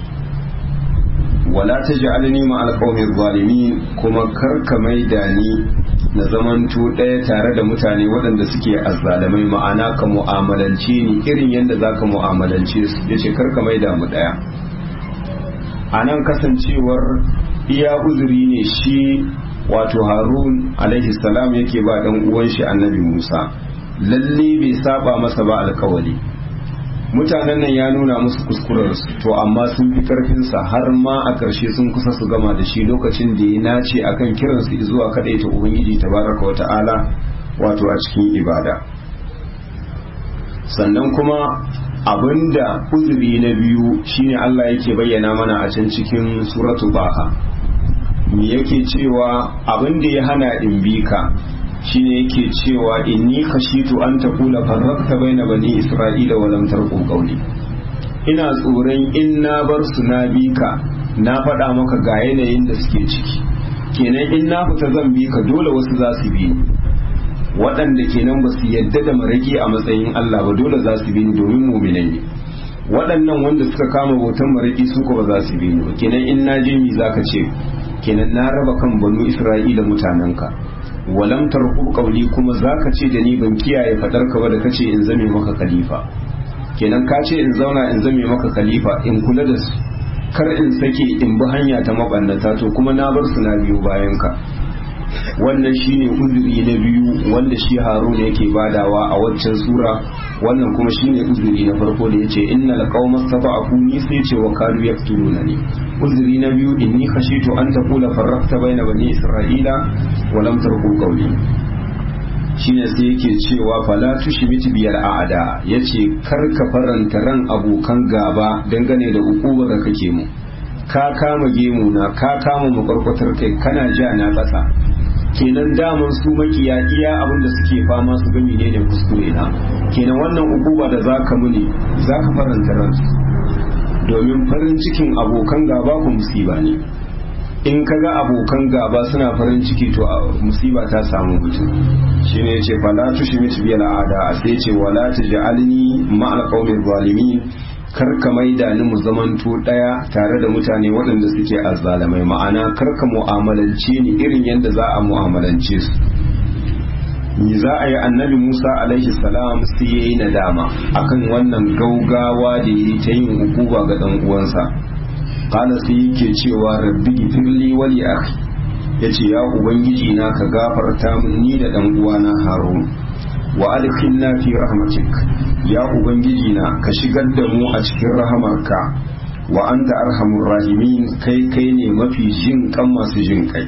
wala taj'alni ma alqawmi zalimin kuma kar ka maida ni na zamanto ɗaya tare da mutane waɗanda suke azzalamai ma'ana ka mu'amalance ni irin yadda zaka mu'amalance su yace kar ka maida mu ɗaya anan kasancewar iya uzuri ne shi wato Harun alaihi salam yake ba dan uwan shi annabi Musa lalle bai saba masa ba alkawali. Mutanen nan ya nuna musu kuskurarsu to amma sun fi karfinsa har ma a ƙarshe sun kusa su gama da shi lokacin da ya nace akan kiransu zuwa kadaita ubangiji tabaraka wata'ala wato a cikin ibada. Sannan kuma abinda uzuri na biyu shine Allah yake bayyana mana a can cikin suratu Baha, me yake cewa abinda ya hana in bi ka shine yake cewa inni khashitu an taqula farraqta baina bani isra'ila wa lam tarqu qawli, ina tsoron in na bar su na bi ka na faɗa maka ga yanayin da suke ciki, kenan in na fita zan bi ka dole wasu za su bi ni, waɗanda kenan ba su yadda da maraki a matsayin Allah ba dole za su bi ni domin mu'minai ne. Waɗannan wanda suka kama bautan maraki su ko ba za su bi ni ba, kenan in na je mi zaka ce kenan na raba kan banu isra'ila mutanenka, walam tarku qawli kuma zaka ce da ni ban kiyaye fadar ka ba da kace in zame maka khalifa, kenan ka ce in zauna in zame maka khalifa in kula da su kar in sake in bi hanya ta mabannata to kuma na bar su na biyo bayan ka. Wannan shine uzuri na biyu wanda shi Harun yake badawa a waccan sura, wannan kuma shine uzuri na farko da yace innal qauma stata'uni sai ce wa kanu yaqtulunani. Uzuri na biyu inni khashitu an taqula farraqta baina bani isra'ila wa lam tarqu qawli, shine sai yake cewa fala tushmit biyal a'da, yace kar ka faranta ran abokan gaba dangane da ukubar da kake mu, ka kama gemu na ka kama makwarkwatar kai kana ja na ƙasa, kenan daman su makiya iya abin da suke fama su gami ne da kuskure na, kenan wannan ukuba da zaka muni zaka faranta ransu, domin farin cikin abokan gaba ku musiba ne, in kaga abokan gaba suna farin ciki to musiba ta samu mutum. Shine yace fala tushmit bil aada, sai yace wala taj'alni ma'al qawmi zalimin, kar ka maida ni mu zamanto daya tare da mutane waɗanda suke azzalamai, ma'ana kar ka mu'amalance ni irin yadda za a mu'amalance su. Ni za a yi annabi Musa alaihi salam sai yayi nadama akan wannan gaugawa da yi ta yin hukuba ga dan uwansa. Kana sai yake cewa rabbi gifirli wa li akhi, yace ya ubangiji na ka gafarta min ni da dan uwana Harun, wa adkhilna fi rahmatik, ya ubangiji na ka shigar da mu a cikin rahamarka, wa anta arhamur rahimin, kai ne mafi jin kan masu jin kai.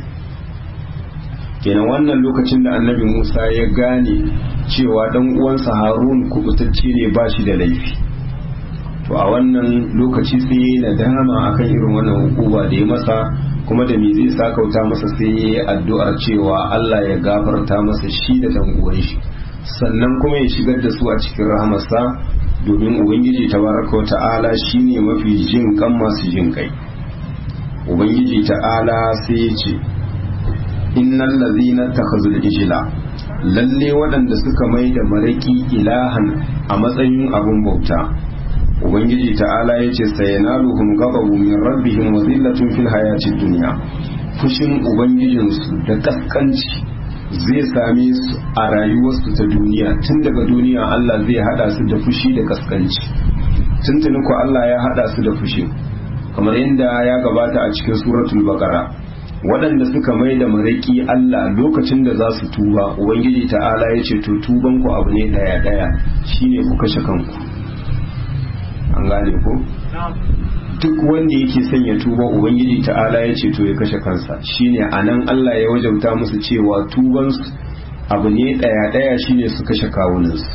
Kenan wannan lokacin da annabi Musa ya gane cewa dan uwansa Harun kubutacce ne ba shi da laifi, to a wannan lokaci sai ya nadama akan irin wannan hukuma da ya masa, kuma da me zai sakauta masa sai ya yi addu'ar cewa Allah ya gafarta masa shi da dan uwan shi, sannan kuma ya shigar da su a cikin rahamarsa, domin ubangiji tabaraka ta'ala shine mafi jin kan masu jin kai. Ubangiji ta'ala sai ya ce innal ladhina takhazul ijla, lalle waɗanda suka mai da maraki ilahan a matsayin abun bauta, ubangiji ta'ala ya ce sayanaluhum ghadabun min rabbihim wa zillatun fil hayatid dunya, fushin ubangijinsu da kaskanci zai same su a rayuwarsu ta duniya, tun daga duniya Allah zai hada su da fushi da kaskanci, tuntuni ko Allah ya hada su da fushi kamar yadda ya gabata a cikin suratul baqara. Waɗanda suka mai da maraki Allah lokacin da za su tuba, ubangiji ta'ala ya ce to tuban ku abu ne daya daya, shine ku kashe kanku. An gane ko? Duk wanda yake son ya tuba ubangiji ta'ala ya ce to ya kashe kansa, shine anan Allah ya wajabta musu cewa tubansu abu ne daya daya, shine su kashe kawunansu.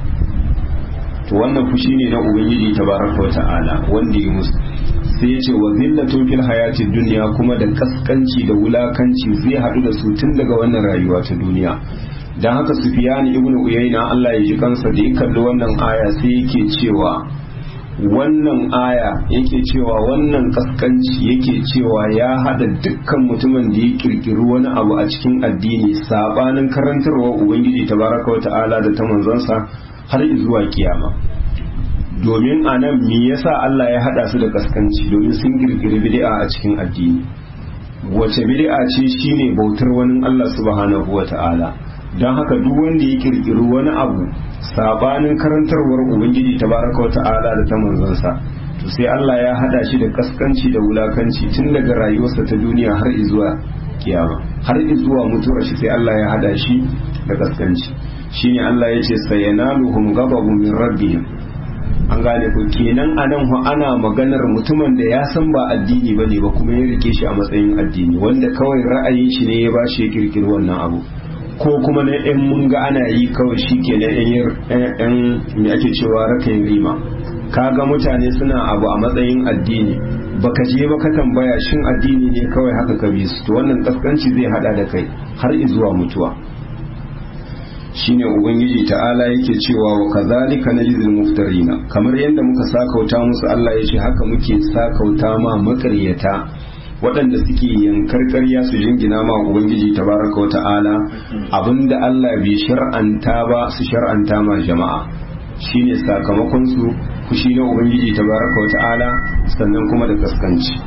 To wannan fushi ne na ubangiji tabaraka wa ta'ala wanda ya musu, sai ya ce wa zillatun fil hayatid dunya, kuma da kaskanci da wulakanci zai haɗu da su tun daga wannan rayuwa ta duniya. Dan haka Sufyan ibn Uyayna Allah ya ji kansa da ya kalli wannan aya sai yake cewa wannan aya yake cewa wannan kaskanci yake cewa ya hada dukkan mutumin da ya kirkiri wani abu a cikin addini sabanin karantarwa ubangiji tabaraka wa ta'ala da ta manzansa har zuwa kiyama. Domin anan me yasa Allah ya hada su da kaskanci? Domin sun kirkiri bid'a a cikin addini. Wace bid'a ce? Shine bautar wani Allah subhanahu wa ta'ala. Don haka duk wanda ya kirkiri wani abu sabanin karantarwar ubangiji tabaraka wa ta'ala da ta manzansa, to sai Allah ya hada shi da kaskanci da wulakanci tun daga rayuwarsa ta duniya har zuwa kiyama har zuwa mutuwar shi sai Allah ya hada shi da kaskanci. Shine Allah ya ce sayanaluhum ghadabun min rabbihim. An gane ko kenan anan ana maganar mutumin da ya san ba addini bane ba kuma ya rike shi a matsayin addini, wanda kawai ra'ayin shi ne ya bashi ya kirkiri wannan abu, ko kuma na ɗan mun ga ana yi kawai shi ke na ɗan me ake cewa rakayin rima. Kaga mutane suna abu a matsayin addini, baka je baka tambaya shin addini ne kawai haka ka bi su, to wannan kaskanci zai hada da kai har zuwa mutuwa. Shine ubangiji ta'ala yake cewa wa kadhalika najzil muftarina, kamar yadda muka sakauta musu, Allah ya ce haka muke sakauta ma makaryata waɗanda suke yankar ƙarya su jingina ma ubangiji tabaraka wa ta'ala abinda Allah bai shar'anta ba su shar'anta ma jama'a. Shine sakamakon su fushi na ubangiji tabaraka wa ta'ala sannan kuma da kaskanci.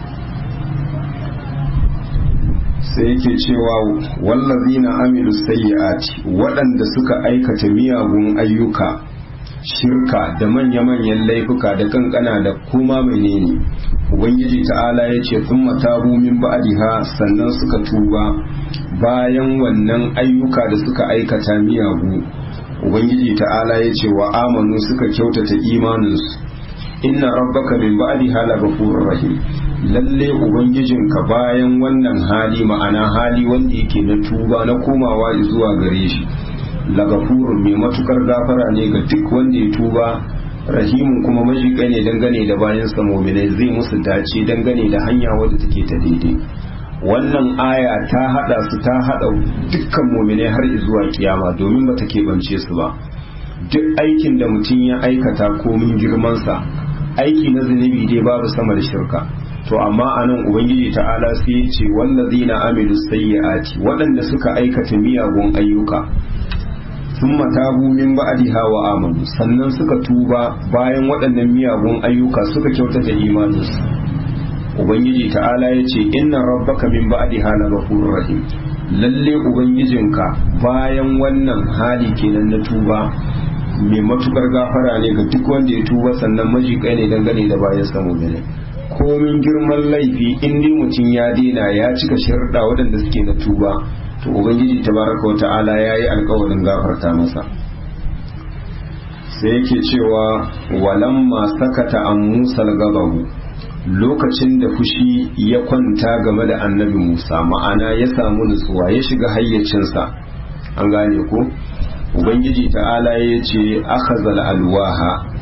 sai yake cewa wallazina amilu sayyi'ati, waɗanda suka aikata miyagun ayyuka, shirka da manya-manyan laifuka da kankana da kuma menene, ubangiji ta'ala ya ce thumma tabu min ba'diha, sannan suka tuba bayan wannan ayyuka da suka aikata miyagu. Ubangiji ta'ala ya ce wa amanu suka kyautata imaninsu, inna rabbaka min ba'diha laghafurur rahim, lalle ubangijinka bayan wannan hali, ma'ana hali wanda yake na tuba na komawa zuwa gare shi, lagafurun mai matukar gafara ne ga duk wanda ya tuba, rahimun kuma majiƙa ne dangane da bayan sa mu'minai, zai musu dace dangane da hanya wadda take ta daidai. Wannan aya ta hada su, ta hada dukkan mu'minai har zuwa kiyama, domin ba ta keɓance su ba. Duk aikin da mutum ya aikata komin girmansa, aiki na zunubi dai babu sama da shirka, to amma anan ubangiji ta'ala sai ya ce wallazina amilu sayyi'ati, waɗanda suka aikata miyagun ayyuka, thumma tabu min ba'diha wa amanu, sannan suka tuba bayan waɗannan miyagun ayyuka suka kyautata imaninsu. Ubangiji ta'ala ya ce inna rabbaka min ba'diha laghafurur rahim, lalle ubangijinka bayan wannan hali kenan na tuba mai matukar gafara ne ga duk wanda ya tuba, sannan majiƙai ne dangane da bayan samu ne. Komin girman laifi in dai mutum ya daina ya cika sharuɗa waɗanda suke na tuba, to ubangiji tabaraka wa ta'ala ya yi alkawarin gafarta masa. Sai yake cewa walamma sakata an musa gabahu, lokacin da fushi ya kwanta game da annabi Musa, ma'ana ya samu nutsuwa ya shiga hayyacinsa, an gane ko ubangiji ta'ala ya ce akhazal alwaha,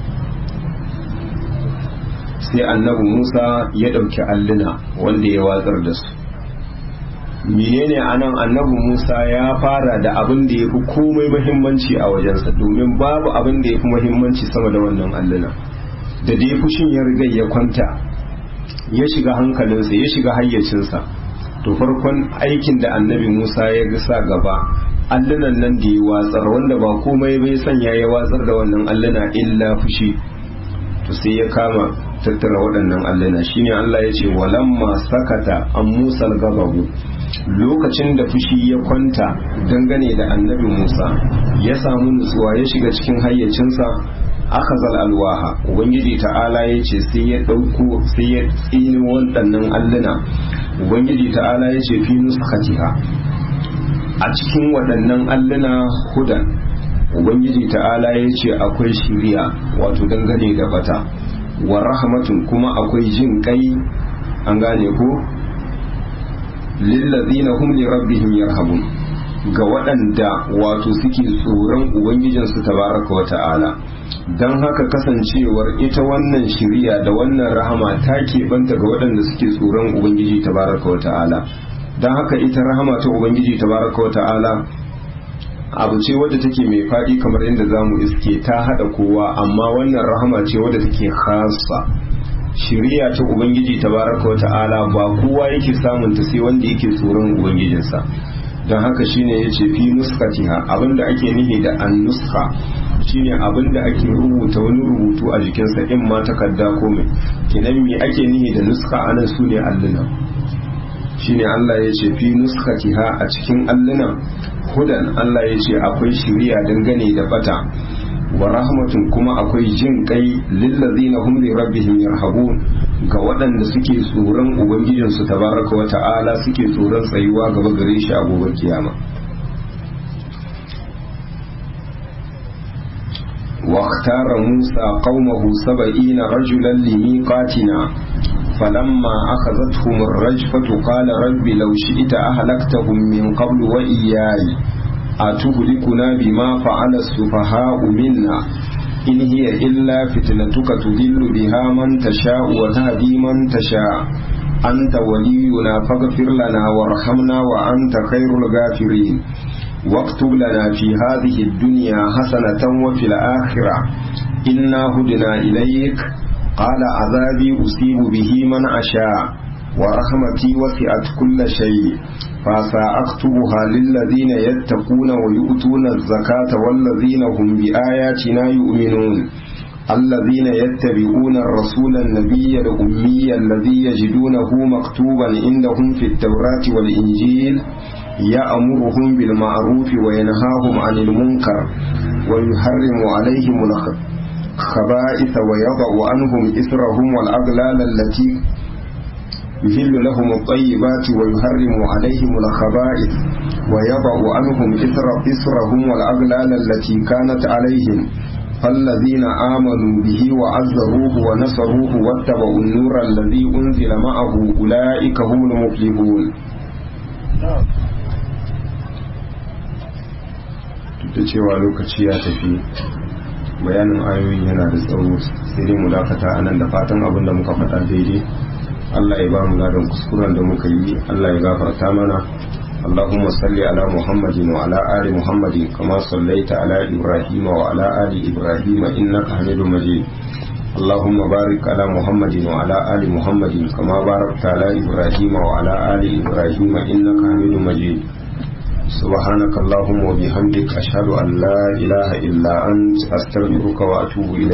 sai annabi Musa ya ɗauki alluna wanda ya watsar da su. Menene anan annabi Musa ya fara da abin da ya fi komai muhimmanci a wajensa, domin babu abin da ya fi muhimmanci sama da wannan alluna. Da dai fushin ya riga ya kwanta, ya shiga hankalinsa, ya shiga hayyacinsa, to farkon aikin da annabi Musa ya sa gaba, allunan nan da ya watsar, wanda ba komai bai sanya ya watsar da wannan alluna illa fushi, to sai ya kama tattara waɗannan alluna. Shine Allah ya ce walamma sakata an Musa gababu, lokacin da fushi ya kwanta dangane da annabi Musa, ya samu nutsuwa ya shiga cikin hayyacinsa, akhazal alwaha, ubangiji ta'ala ya ce sai ya ɗauko, sai ya tsini waɗannan alluna. Ubangiji ta'ala ya ce fi nuskatiha, a cikin waɗannan alluna hudan, ubangiji ta'ala ya ce akwai shiriya, wato dangane da bata, wa rahmatun kuma akwai jin kai, an gane ko, lillazina hum li rabbihim yarhabun, ga waɗanda wato suke tsoron ubangijinsu tabaraka wa ta'ala. Don haka kasancewar ita wannan shiriya da wannan rahama ta keɓanta ga waɗanda suke tsoron ubangiji tabaraka wa ta'ala. Don haka ita rahama ta ubangiji tabaraka wa ta'ala abu ce wadda take mai faɗi kamar yadda za mu iske ta haɗa kowa, amma wannan rahama ce wadda take khassa. Shiriya ta ubangiji tabaraka wa ta'ala ba kowa yake samun ta sai wanda yake tsoron ubangijinsa. Don haka shine yace fi nuskatiha, abinda ake nihi da an nuska shine abinda ake rubuta wani rubutu a jikinsa, in ma takarda ko mai, kinan me ake nihi da nuska anan sune alluna. Shine Allah ya ce fi nuskatiha, a cikin alluna hudan, Allah ya ce akwai shiriya dangane da bata, wa rahmatun kuma akwai jin kai, lillazina hum li rabbihim yarhabun, ga waɗanda suke tsoron ubangijinsu tabaraka wa ta'ala suke tsoron tsayuwa gaba gare shi a gobe kiyama. واختار موسى قومه 70 رجلا لميقاتنا فلما أخذتهم الرجفة قال رب لو شئت أهلكتهم من قبل وإياي أتهلكنا بما فعل السفهاء منا إن هي إلا فتنتك تضل بها من تشاء وتهدي من تشاء أنت ولينا فاغفر لنا وارحمنا وأنت خير الغافرين واكتب لنا في هذه الدنيا حسنة وفي الآخرة إنا هدنا إليك قال عذابي أصيب به من أشاء ورحمتي وسعت كل شيء فسأكتبها للذين يتقون ويؤتون الزكاة والذين هم بآياتنا يؤمنون الذين يتبعون الرسول النبي الأمي الذي يجدونه مكتوبا عندهم في التوراة والإنجيل يأمرهم بالمعروف وينهاهم عن المنكر ويحرم عليهم الخبائث ويضع عنهم إثرهم والأغلال التي يحل لهم الطيبات ويحرم عليهم الخبائث ويضع عنهم إثرهم والأغلال التي كانت عليهم فالذين آمنوا به وعزروه ونصروه واتبعوا النور الذي أنزل معه أولئك هم المفلحون. da cewa lokaci ya tafi bayanin ayoyin yana da tsawo sai dai mu dakata anan da fatan abin da muka faɗa daidai Allah ya ba mu ladan kuskuren da muka yi Allah ya gafarta mana. اللهم صل على محمد وعلى آل محمد كما صليت على إبراهيم وعلى آل إبراهيم إنك حميد مجيد. اللهم بارك على محمد وعلى آل محمد كما باركت على إبراهيم وعلى آل إبراهيم إنك حميد مجيد. سبحانك اللهم وبحمدك أشهد أن لا إله إلا أنت أستغفرك وأتوب إليك.